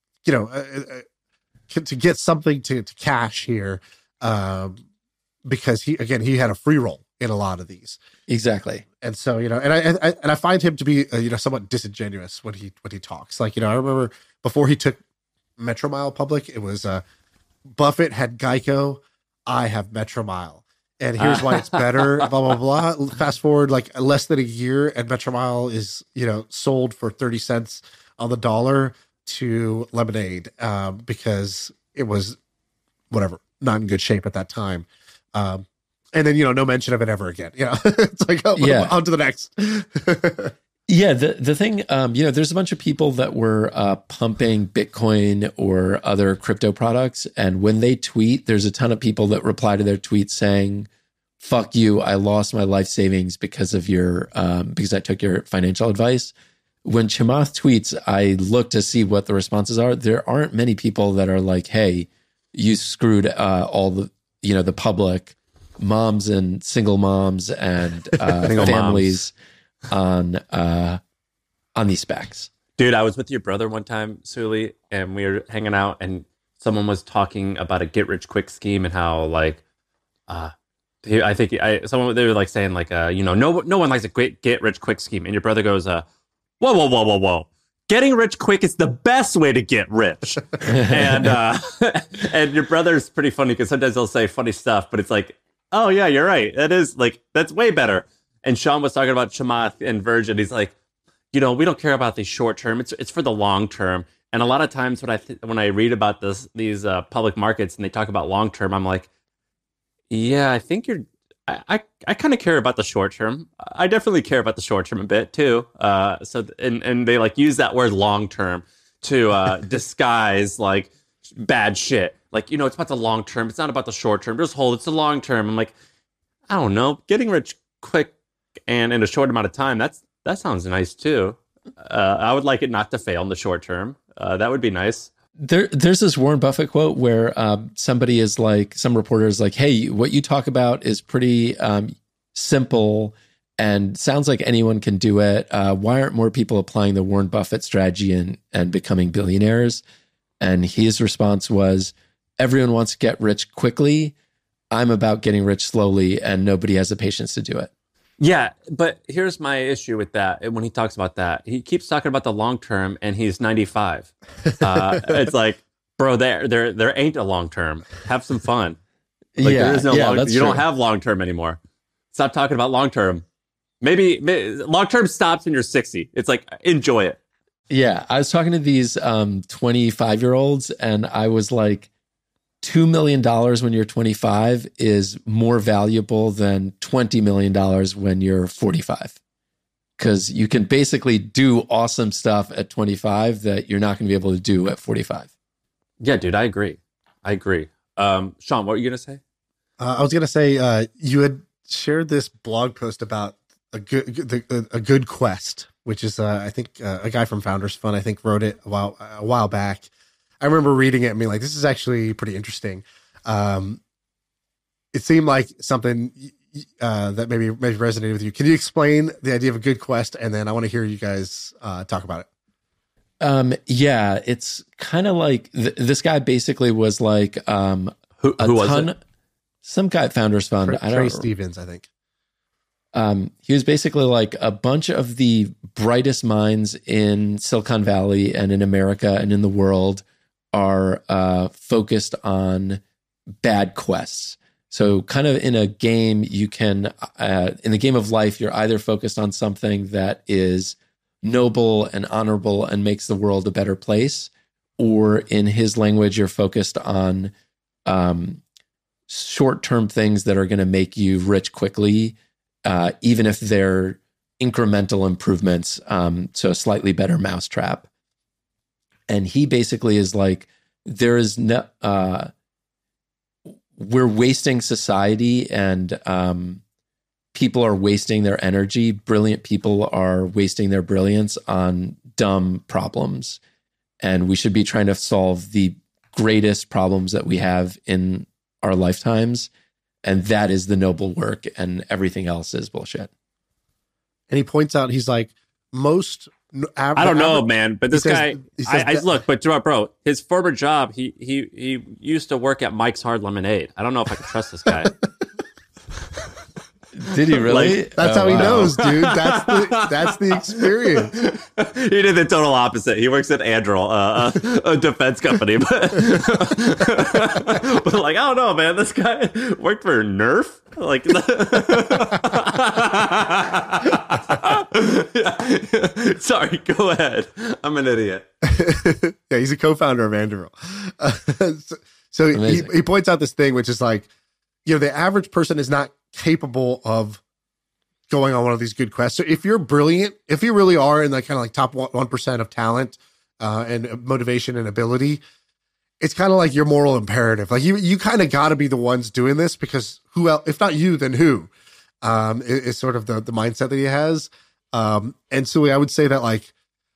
to get something to cash here? Because he had a free roll in a lot of these. Exactly. And so, and I find him to be, somewhat disingenuous when he talks. Like, I remember before he took Metromile public, it was Buffett had Geico, I have Metromile. And here's why it's better, blah, blah, blah. Fast forward like less than a year, and Metromile is, sold for 30 cents on the dollar to Lemonade because it was, whatever, not in good shape at that time. And then, no mention of it ever again. It's like, on to the next. Yeah, the thing, there's a bunch of people that were pumping Bitcoin or other crypto products. And when they tweet, there's a ton of people that reply to their tweets saying, fuck you, I lost my life savings because of because I took your financial advice. When Chamath tweets, I look to see what the responses are. There aren't many people that are like, hey, you screwed all the public moms and single moms and families on these SPACs. Dude, I was with your brother one time, Suli, and we were hanging out, and someone was talking about a get rich quick scheme and how they were like saying like no one likes a great get rich quick scheme, and your brother goes, whoa, getting rich quick is the best way to get rich. And and your brother's pretty funny because sometimes he'll say funny stuff, but it's like, oh yeah, you're right. That's way better. And Sean was talking about Chamath and Virgin. He's like, we don't care about the short term. It's for the long term. And a lot of times when I read about these public markets and they talk about long term, I'm like, yeah, I think I kind of care about the short term. I definitely care about the short term a bit too. And they like use that word long term to disguise like bad shit. Like, it's about the long term. It's not about the short term. Just hold. It's the long term. I'm like, I don't know. Getting rich quick and in a short amount of time. That sounds nice too. I would like it not to fail in the short term. That would be nice. There's this Warren Buffett quote where somebody is like, some reporter is like, hey, what you talk about is pretty simple and sounds like anyone can do it. Why aren't more people applying the Warren Buffett strategy and becoming billionaires? And his response was, everyone wants to get rich quickly. I'm about getting rich slowly, and nobody has the patience to do it. Yeah, but here's my issue with that. When he talks about that, he keeps talking about the long term, and he's 95. It's like, bro, there ain't a long term. Have some fun. Like, there is no long. You don't have long term anymore. Stop talking about long term. Maybe long term stops when you're 60. It's like, enjoy it. Yeah, I was talking to these 25-year-olds, and I was like, $2 million when you're 25 is more valuable than $20 million when you're 45. Because you can basically do awesome stuff at 25 that you're not going to be able to do at 45. Yeah, dude, I agree. Sean, what were you going to say? I was going to say, you had shared this blog post about a good quest, which is, I think, a guy from Founders Fund, I think, wrote it a while back. I remember reading it and being like, this is actually pretty interesting. It seemed like something that maybe resonated with you. Can you explain the idea of a good quest? And then I want to hear you guys talk about it. Yeah, it's kind of like this guy basically was like who was it? Some guy at Founders Fund. Trey Stevens, I think. He was basically like a bunch of the brightest minds in Silicon Valley and in America and in the world are focused on bad quests. So kind of in a game, you can, in the game of life, you're either focused on something that is noble and honorable and makes the world a better place, or in his language, you're focused on short-term things that are going to make you rich quickly, even if they're incremental improvements, so a slightly better mousetrap. And he basically is like, there is no, we're wasting society, and people are wasting their energy. Brilliant people are wasting their brilliance on dumb problems. And we should be trying to solve the greatest problems that we have in our lifetimes. And that is the noble work, and everything else is bullshit. And he points out, he's like, I don't know, man, but this guy, look, but bro, his former job, he used to work at Mike's Hard Lemonade. I don't know if I can trust this guy. Did he really? That's how he knows, dude. That's the experience. He did the total opposite. He works at Anduril, a defense company, but like, I don't know, man. This guy worked for Nerf. Like, sorry, go ahead. I'm an idiot. Yeah, he's a co-founder of Anduril. So he points out this thing, which is like, the average person is not capable of going on one of these good quests. So if you're brilliant, if you really are in that kind of like top 1% of talent and motivation and ability, it's kind of like your moral imperative. Like you kind of got to be the ones doing this, because who else, if not you, then who? Is sort of the mindset that he has. And so I would say that, like,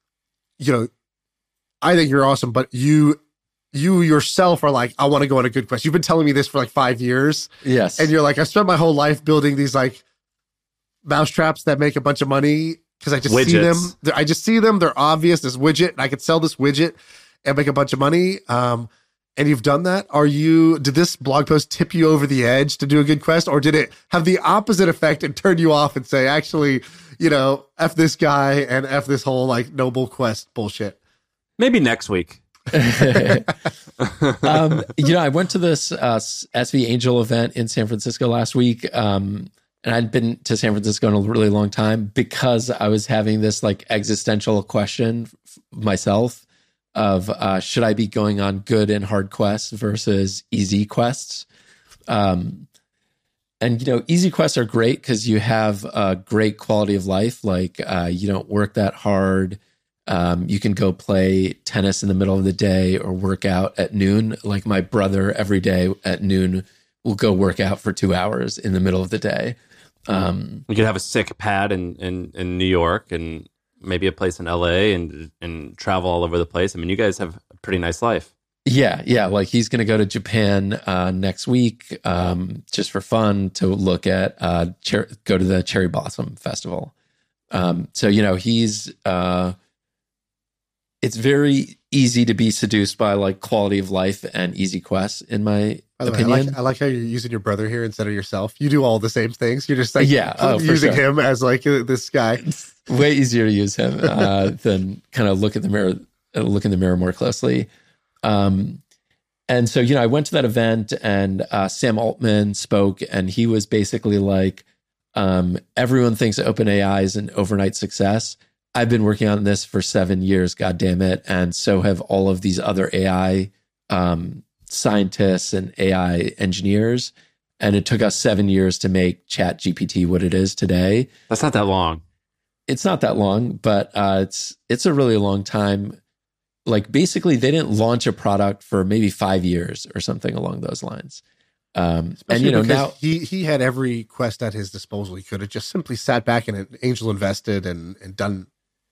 I think you're awesome, but you yourself are like, I want to go on a good quest. You've been telling me this for like 5 years. Yes. And you're like, I spent my whole life building these like mousetraps that make a bunch of money because I just see them. I just see them. They're obvious. This widget, and I could sell this widget and make a bunch of money. and you've done that, did this blog post tip you over the edge to do a good quest, or did it have the opposite effect and turn you off and say, actually, F this guy and F this whole like noble quest bullshit? Maybe next week. I went to this SV Angel event in San Francisco last week. And I'd been to San Francisco in a really long time because I was having this like existential question myself of should I be going on good and hard quests versus easy quests? And easy quests are great because you have a great quality of life. Like you don't work that hard. You can go play tennis in the middle of the day or work out at noon. Like my brother every day at noon will go work out for 2 hours in the middle of the day. You could have a sick pad in New York and maybe a place in LA and travel all over the place. I mean, you guys have a pretty nice life. Yeah. Like he's going to go to Japan next week just for fun to look at go to the Cherry Blossom Festival. So he's it's very easy to be seduced by like quality of life and easy quests, in my opinion. I like how you're using your brother here instead of yourself. You do all the same things. You're just like using him as like this guy. It's way easier to use him than kind of look in the mirror more closely. And so, I went to that event and Sam Altman spoke, and he was basically like, everyone thinks OpenAI is an overnight success. I've been working on this for 7 years, God damn it. And so have all of these other AI scientists and AI engineers. And it took us 7 years to make ChatGPT what it is today. That's not that long. It's not that long, but it's a really long time. Like basically they didn't launch a product for maybe 5 years or something along those lines. And now he had every quest at his disposal. He could have just simply sat back and angel invested and done,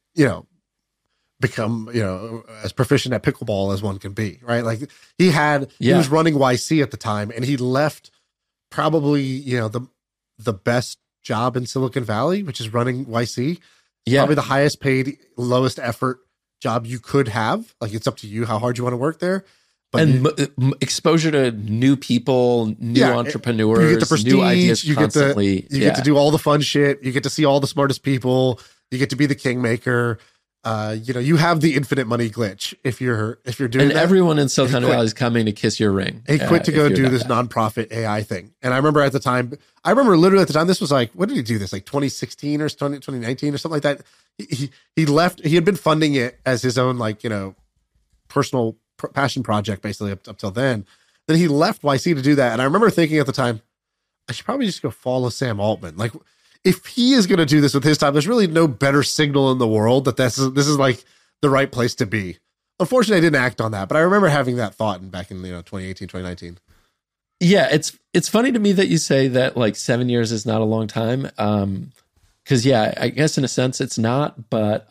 become, as proficient at pickleball as one can be, right? Like he was running YC at the time, and he left probably, the best job in Silicon Valley, which is running YC. Probably the highest paid, lowest effort job you could have. Like it's up to you how hard you want to work there. But exposure to new people, new entrepreneurs, you get the prestige, new ideas constantly. You get to do all the fun shit. You get to see all the smartest people. You get to be the kingmaker. You have the infinite money glitch if you're doing that. Everyone in Silicon Valley is coming to kiss your ring. He quit to go do this nonprofit AI thing. And I remember literally at the time, this was like, when did he do this? Like 2016 or 2019 or something like that. He left. He had been funding it as his own, personal passion project, basically up till then. Then he left YC to do that. And I remember thinking at the time, I should probably just go follow Sam Altman. Like, if he is going to do this with his time, there's really no better signal in the world that this is like the right place to be. Unfortunately, I didn't act on that, but I remember having that thought back in 2018, 2019. Yeah, it's funny to me that you say that like 7 years is not a long time. Because I guess in a sense it's not, but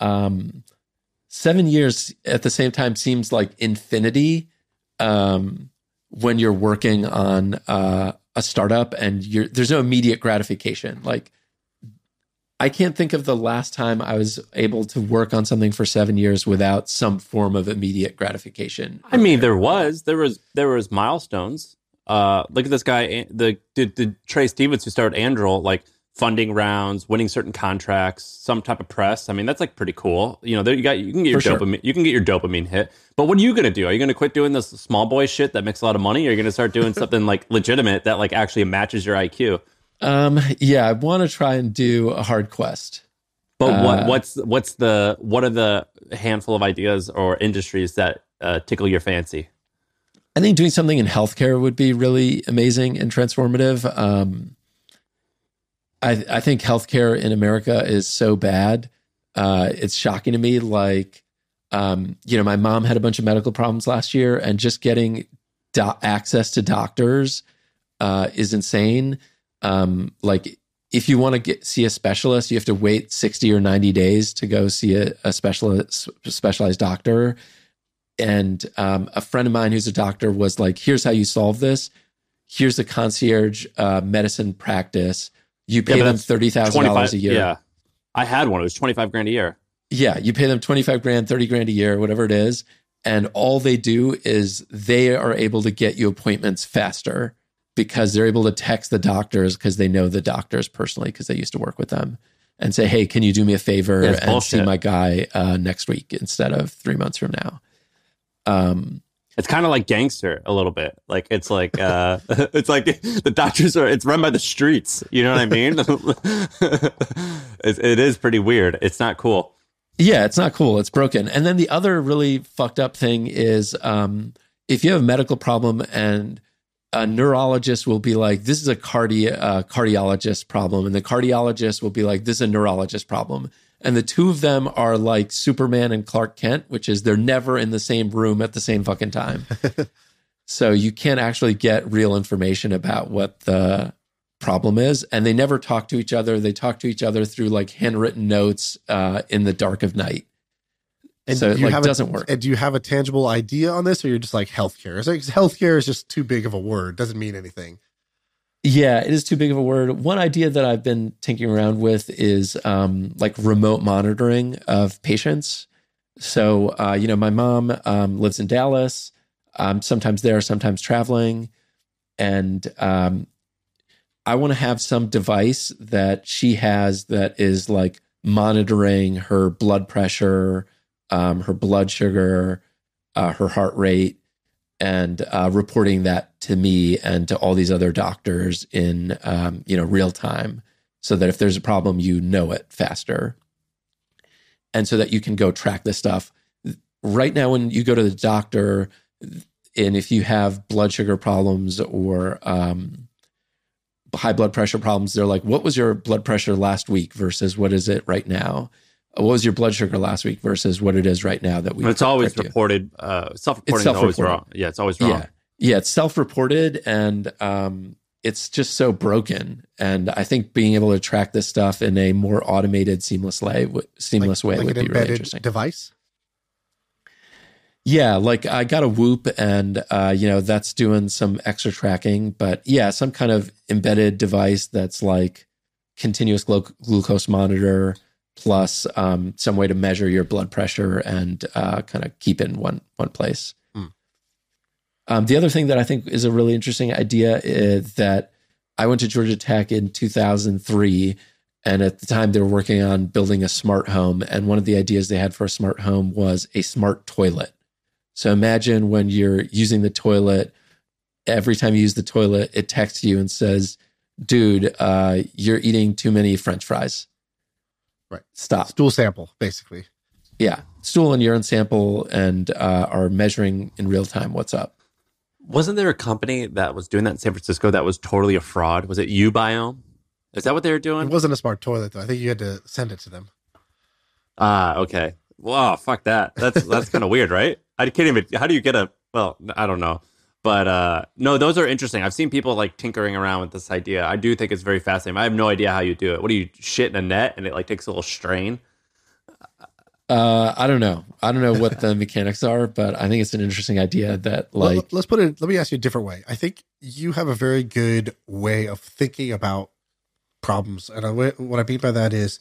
7 years at the same time seems like infinity when you're working on a startup and there's no immediate gratification. Like, I can't think of the last time I was able to work on something for 7 years without some form of immediate gratification. I mean, there was milestones. Look at this guy, the Trey Stevens who started Anduril, like funding rounds, winning certain contracts, some type of press. I mean, that's like pretty cool. You can get your dopamine. You can get your dopamine hit. But what are you going to do? Are you going to quit doing this small boy shit that makes a lot of money? Or are you going to start doing something like legitimate that like actually matches your IQ? I want to try and do a hard quest. But what are the handful of ideas or industries that tickle your fancy? I think doing something in healthcare would be really amazing and transformative. I think healthcare in America is so bad. It's shocking to me. Like, my mom had a bunch of medical problems last year, and just getting access to doctors is insane. Like, if you want to see a specialist, you have to wait 60 or 90 days to go see a specialized doctor. And a friend of mine who's a doctor was like, here's how you solve this. Here's a concierge medicine practice. You pay them $30,000 a year. Yeah. I had one. It was $25,000 a year. Yeah. You pay them $25,000, $30,000 a year, whatever it is. And all they do is they are able to get you appointments faster because they're able to text the doctors because they know the doctors personally because they used to work with them and say, hey, can you do me a favor and see my guy next week instead of 3 months from now? It's kind of like Gangster a little bit. Like it's like the doctors it's run by the streets. You know what I mean? It is pretty weird. It's not cool. Yeah, it's not cool. It's broken. And then the other really fucked up thing is if you have a medical problem and a neurologist will be like, this is a cardiologist problem. And the cardiologist will be like, this is a neurologist problem. And the two of them are like Superman and Clark Kent, which is they're never in the same room at the same fucking time. So you can't actually get real information about what the problem is. And they never talk to each other. They talk to each other through like handwritten notes in the dark of night. And so it doesn't work. And do you have a tangible idea on this, or you're just like healthcare? It's like healthcare is just too big of a word. Doesn't mean anything. Yeah, it is too big of a word. One idea that I've been tinkering around with is like remote monitoring of patients. So, my mom lives in Dallas. I'm sometimes there, sometimes traveling. And I want to have some device that she has that is like monitoring her blood pressure, her blood sugar, her heart rate, and reporting that to me and to all these other doctors in real time, so that if there's a problem, you know it faster, and so that you can go track this stuff. Right now, when you go to the doctor, and if you have blood sugar problems or high blood pressure problems, they're like, what was your blood pressure last week versus what is it right now? What was your blood sugar last week versus what it is right now that we? It's always reported. Self-reporting is always wrong. Yeah, it's always wrong. Yeah, it's self-reported, and it's just so broken. And I think being able to track this stuff in a more automated, seamless way would be really interesting. Device. Yeah, like I got a Whoop, and that's doing some extra tracking. But yeah, some kind of embedded device that's like continuous glucose monitor, plus some way to measure your blood pressure and kind of keep it in one place. The other thing that I think is a really interesting idea is that I went to Georgia Tech in 2003, and at the time they were working on building a smart home. And one of the ideas they had for a smart home was a smart toilet. So imagine when you're using the toilet, every time you use the toilet, it texts you and says, dude, you're eating too many French fries. Right. Stop. Stool sample, basically. Yeah. Stool and urine sample, and are measuring in real time what's up. Wasn't there a company that was doing that in San Francisco that was totally a fraud? Was it Ubiome? Is that what they were doing? It wasn't a smart toilet, though. I think you had to send it to them. Okay. Wow, fuck that. That's kind of weird, right? I can't even, how do you get I don't know. But no, those are interesting. I've seen people like tinkering around with this idea. I do think it's very fascinating. I have no idea how you do it. What do you shit in a net and it like takes a little strain? I don't know. I don't know what the mechanics are, but I think it's an interesting idea that like... Let's put it, let me ask you a different way. I think you have a very good way of thinking about problems. And what I mean by that is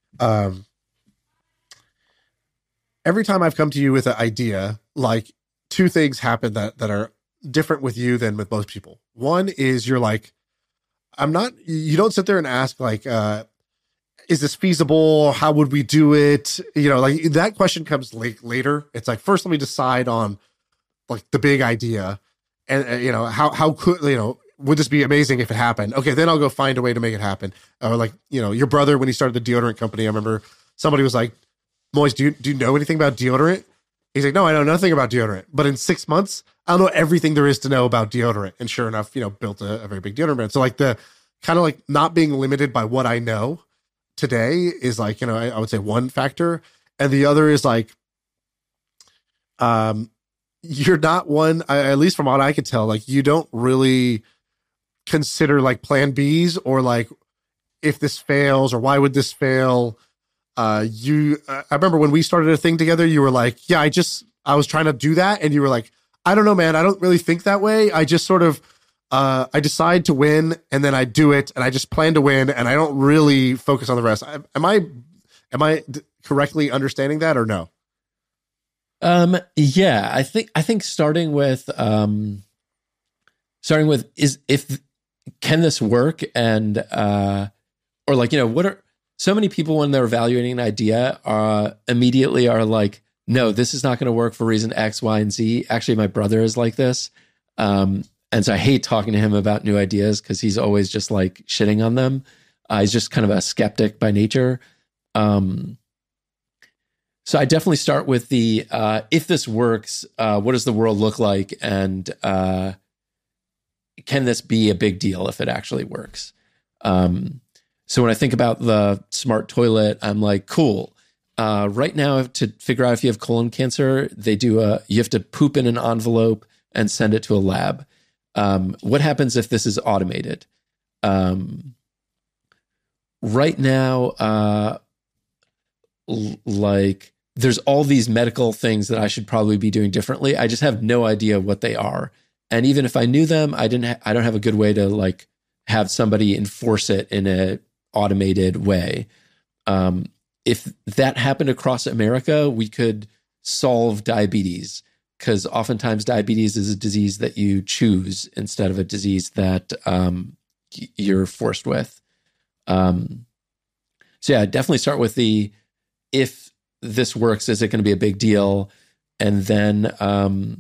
every time I've come to you with an idea, like two things happen that are different with you than with most people. One is you're like, you don't sit there and ask like, is this feasible? How would we do it? Like that question comes later. It's like, first let me decide on like the big idea and how could, would this be amazing if it happened? Okay. Then I'll go find a way to make it happen. Or like, your brother, when he started the deodorant company, I remember somebody was like, Moise, do you know anything about deodorant? He's like, no, I know nothing about deodorant. But in 6 months, I'll know everything there is to know about deodorant. And sure enough, built a very big deodorant brand. So like the kind of like not being limited by what I know today is like, I would say one factor. And the other is like, you're not one, at least from what I could tell, like you don't really consider like plan Bs or like if this fails or why would this fail. I remember when we started a thing together, you were like, yeah, I was trying to do that. And you were like, I don't know, man, I don't really think that way. I just sort of, I decide to win and then I do it and I just plan to win and I don't really focus on the rest. Am I correctly understanding that or no? Yeah, I think starting with is if can this work, and or like, what are so many people when they're evaluating an idea immediately are like, no, this is not going to work for reason X, Y, and Z. Actually, my brother is like this. And so I hate talking to him about new ideas because he's always just like shitting on them. He's just kind of a skeptic by nature. So I definitely start with the, if this works, what does the world look like? And can this be a big deal if it actually works? So when I think about the smart toilet, I'm like, cool. Right now, to figure out if you have colon cancer, you have to poop in an envelope and send it to a lab. What happens if this is automated? Right now, like there's all these medical things that I should probably be doing differently. I just have no idea what they are. And even if I knew them, I don't have a good way to like have somebody enforce it in a automated way. If that happened across America, we could solve diabetes, because oftentimes diabetes is a disease that you choose instead of a disease that you're forced with. So yeah, definitely start with if this works, is it going to be a big deal? And then I'm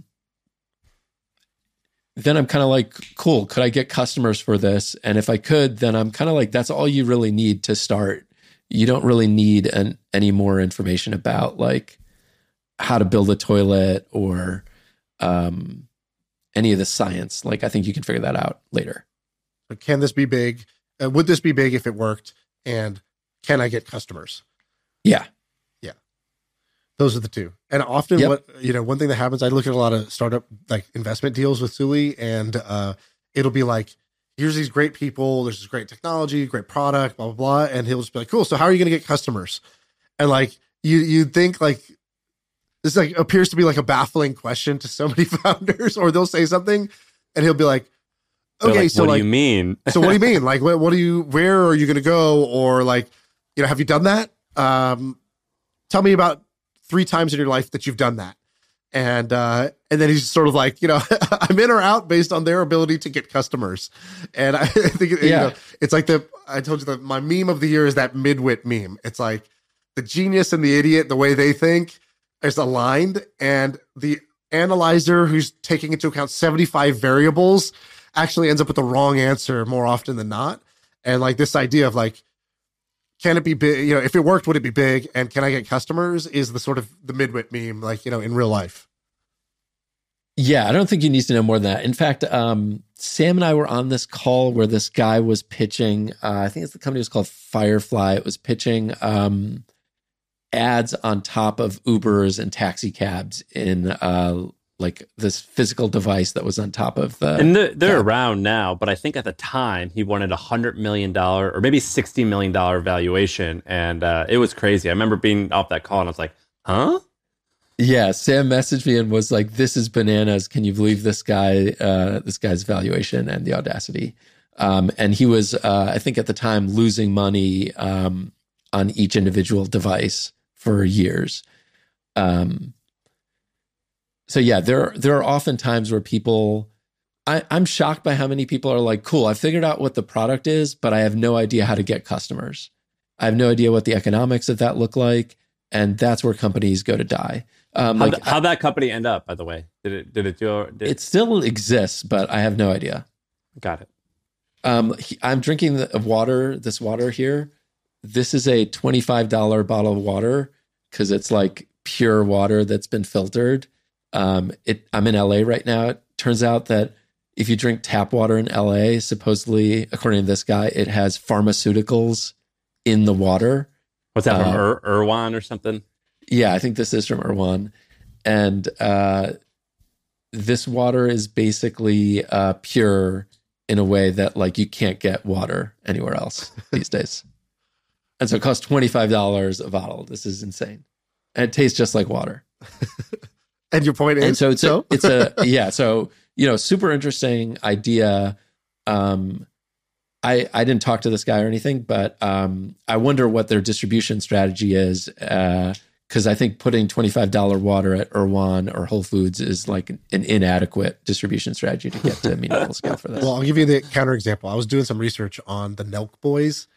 kind of like, cool, could I get customers for this? And if I could, then I'm kind of like, that's all you really need to start. You don't really need any more information about like how to build a toilet or any of the science. Like, I think you can figure that out later. Can this be big? Would this be big if it worked? And can I get customers? Yeah. Those are the two. And often one thing that happens, I look at a lot of startup like investment deals with Sully, and it'll be like, here's these great people, there's this great technology, great product, blah, blah, blah. And he'll just be like, cool, so how are you going to get customers? And like, you'd think like, this like appears to be like a baffling question to so many founders, or they'll say something and he'll be like, okay, like, so what like, do you mean? So what do you mean? Like, where are you going to go? Or like, have you done that? Tell me about 3 times in your life that you've done that. And then he's sort of like, I'm in or out based on their ability to get customers. And I think, it's like I told you that my meme of the year is that midwit meme. It's like the genius and the idiot, the way they think is aligned. And the analyzer who's taking into account 75 variables actually ends up with the wrong answer more often than not. And like this idea of like, can it be big? If it worked, would it be big? And can I get customers? Is the sort of the midwit meme, like, in real life. Yeah, I don't think you need to know more than that. In fact, Sam and I were on this call where this guy was pitching, I think the company was called Firefly. It was pitching ads on top of Ubers and taxi cabs in like this physical device that was on top of the... And they're around now, but I think at the time he wanted $100 million or maybe $60 million valuation. And it was crazy. I remember being off that call and I was like, huh? Yeah, Sam messaged me and was like, this is bananas. Can you believe this guy's valuation and the audacity? And he was, I think at the time, losing money on each individual device for years. So yeah, there are often times where people, I'm shocked by how many people are like, cool, I figured out what the product is, but I have no idea how to get customers. I have no idea what the economics of that look like. And that's where companies go to die. How'd that company end up, by the way? It still exists, but I have no idea. Got it. I'm drinking this water here. This is a $25 bottle of water because it's like pure water that's been filtered. I'm in LA right now. It turns out that if you drink tap water in LA, supposedly, according to this guy, it has pharmaceuticals in the water. What's that from Irwan or something? Yeah, I think this is from Irwan. And this water is basically pure in a way that like you can't get water anywhere else these days. And so it costs $25 a bottle. This is insane. And it tastes just like water. And your point is, and so it's a yeah. So super interesting idea. I didn't talk to this guy or anything, but I wonder what their distribution strategy is Because I think putting $25 water at Erewhon or Whole Foods is like an inadequate distribution strategy to get to meaningful scale for this. Well, I'll give you the counterexample. I was doing some research on the Nelk Boys,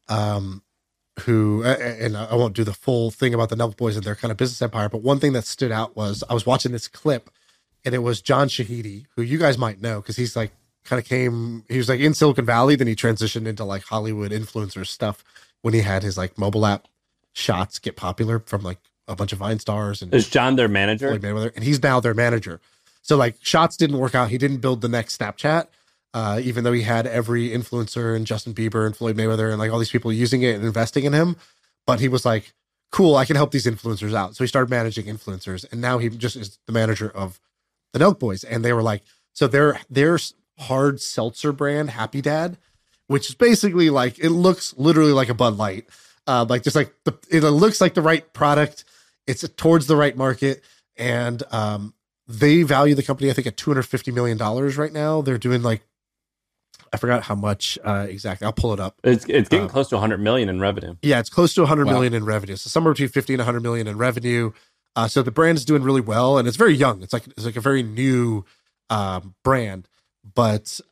who, and I won't do the full thing about the Nelk Boys and their kind of business empire, but one thing that stood out was I was watching this clip, and it was John Shahidi, who you guys might know because he's like he was like in Silicon Valley, then he transitioned into like Hollywood influencer stuff when he had his like mobile app Shots get popular from like a bunch of Vine stars. And is John their manager? And he's now their manager. So like Shots didn't work out. He didn't build the next Snapchat, even though he had every influencer and Justin Bieber and Floyd Mayweather and like all these people using it and investing in him. But he was like, cool, I can help these influencers out. So he started managing influencers, and now he just is the manager of the Nelk Boys. And they were like, so their hard seltzer brand, Happy Dad, which is basically like, it looks literally like a Bud Light. Like just like it looks like the right product. It's towards the right market. And they value the company, I think, at $250 million right now. They're doing like, I forgot how much exactly. I'll pull it up. It's getting close to 100 million in revenue. Yeah, it's close to 100 million in revenue. So somewhere between 50 and 100 million in revenue. So the brand is doing really well, and it's very young. It's like a very new brand. But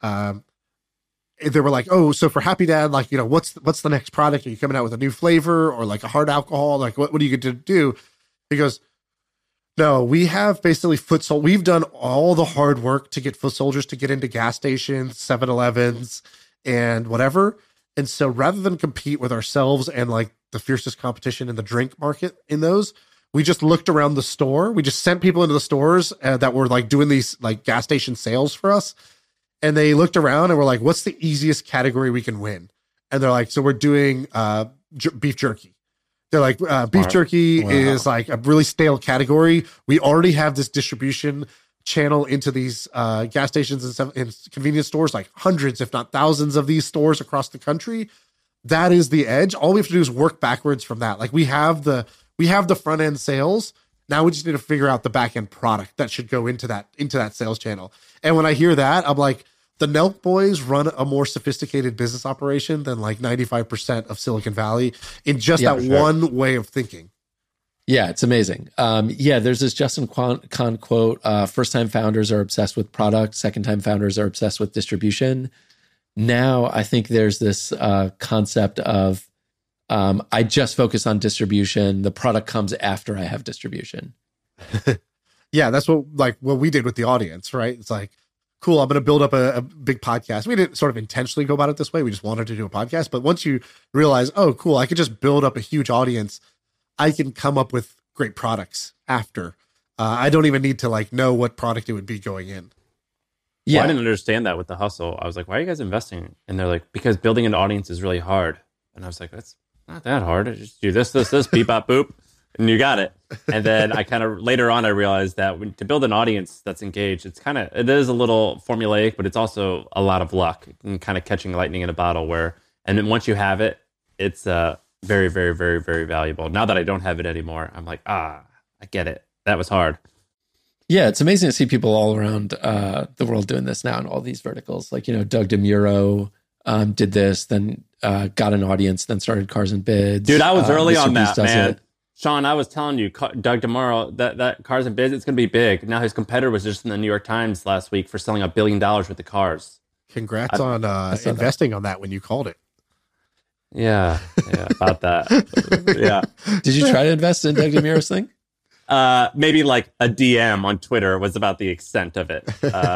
they were like, oh, so for Happy Dad, like, you know, what's the next product? Are you coming out with a new flavor or like a hard alcohol? Like, what are you going to do? He goes, no, we have basically we've done all the hard work to get foot soldiers to get into gas stations, 7-Elevens, and whatever. And so rather than compete with ourselves and like the fiercest competition in the drink market in those, we just looked around the store. We just sent people into the stores that were like doing these like gas station sales for us. And they looked around and were like, what's the easiest category we can win? And they're like, so we're doing beef jerky. They're like, beef jerky is like a really stale category. We already have this distribution channel into these gas stations and convenience stores, like hundreds, if not thousands of these stores across the country. That is the edge. All we have to do is work backwards from that. Like we have the front end sales. Now we just need to figure out the back end product that should go into that sales channel. And when I hear that, I'm like, the Nelk Boys run a more sophisticated business operation than like 95% of Silicon Valley in just one way of thinking. Yeah, it's amazing. There's this Justin Kan quote, first-time founders are obsessed with product, second-time founders are obsessed with distribution. Now I think there's this concept of I just focus on distribution. The product comes after I have distribution. Yeah, that's what we did with the audience, right? It's like, cool, I'm going to build up a big podcast. We didn't sort of intentionally go about it this way. We just wanted to do a podcast. But once you realize, oh, cool, I could just build up a huge audience, I can come up with great products after. I don't even need to like know what product it would be going in. Yeah, well, I didn't understand that with the hustle. I was like, why are you guys investing? And they're like, because building an audience is really hard. And I was like, that's not that hard. I just do this, beep, bop, boop. And you got it. And then I kind of later on I realized that to build an audience that's engaged, it is a little formulaic, but it's also a lot of luck and kind of catching lightning in a bottle. And then once you have it, it's very, very, very, very valuable. Now that I don't have it anymore, I'm like, I get it. That was hard. Yeah, it's amazing to see people all around the world doing this now in all these verticals. Like, you know, Doug DeMuro did this, then got an audience, then started Cars and Bids. Dude, I was early on that, man. Sean, I was telling you, Doug DeMuro, that Cars and Bids, it's going to be big. Now his competitor was just in the New York Times last week for selling $1 billion worth of cars. Congrats on investing on that when you called it. Yeah, about that. Yeah. Did you try to invest in Doug DeMuro's thing? Maybe like a DM on Twitter was about the extent of it.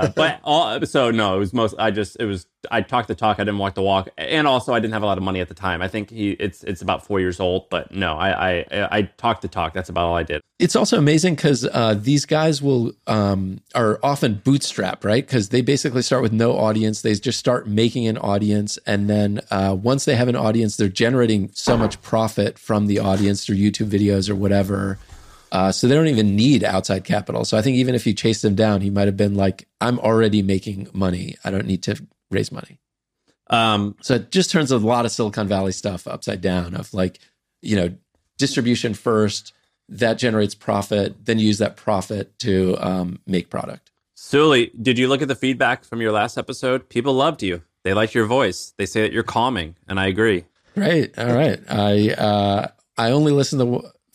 I talked the talk, I didn't walk the walk, and also I didn't have a lot of money at the time. I think it's about 4 years old, but no, I talked the talk. That's about all I did. It's also amazing because these guys are often bootstrapped, right? Because they basically start with no audience. They just start making an audience, and then once they have an audience, they're generating so much profit from the audience through YouTube videos or whatever. So they don't even need outside capital. So I think even if you chased him down, he might have been like, I'm already making money. I don't need to raise money. So it just turns a lot of Silicon Valley stuff upside down of like, you know, distribution first, that generates profit, then use that profit to make product. Sully, did you look at the feedback from your last episode? People loved you. They liked your voice. They say that you're calming, and I agree. Right. All right. I only listen to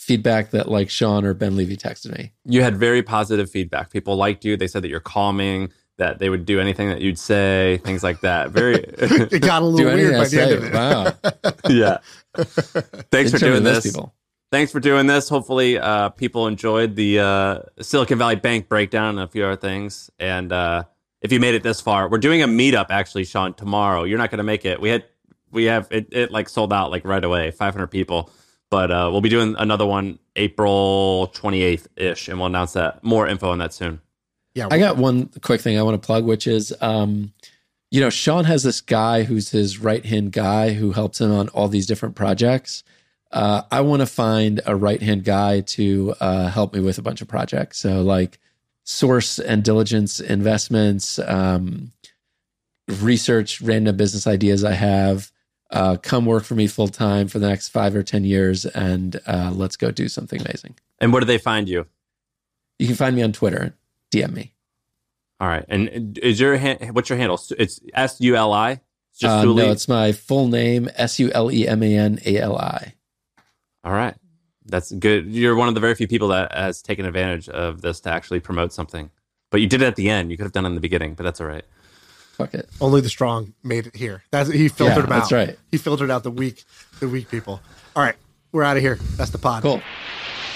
feedback that like Sean or Ben Levy texted me. You had very positive feedback. People liked you. They said that you're calming, that they would do anything that you'd say, things like that. Very. It got a little weird by the end of it. Wow. Yeah. Thanks for doing this. People. Thanks for doing this. Hopefully, people enjoyed the Silicon Valley Bank breakdown and a few other things. And if you made it this far, we're doing a meetup actually, Sean, tomorrow. You're not going to make it. We have it like sold out like right away, 500 people. But we'll be doing another one April 28th ish, and we'll announce that more info on that soon. Yeah, I got one quick thing I want to plug, which is, Sean has this guy who's his right-hand guy who helps him on all these different projects. I want to find a right-hand guy to help me with a bunch of projects. So like source and diligence investments, research random business ideas I have, come work for me full-time for the next 5 or 10 years, and let's go do something amazing. And where do they find you? You can find me on Twitter. DM me. All right. And is what's your handle? It's SULI? It's just Suley? No, it's my full name, SULEMANALI. All right. That's good. You're one of the very few people that has taken advantage of this to actually promote something. But you did it at the end. You could have done it in the beginning, but that's all right. Fuck it. Only the strong made it here. He filtered them out. That's right. He filtered out the weak people. All right. We're out of here. That's the pod. Cool.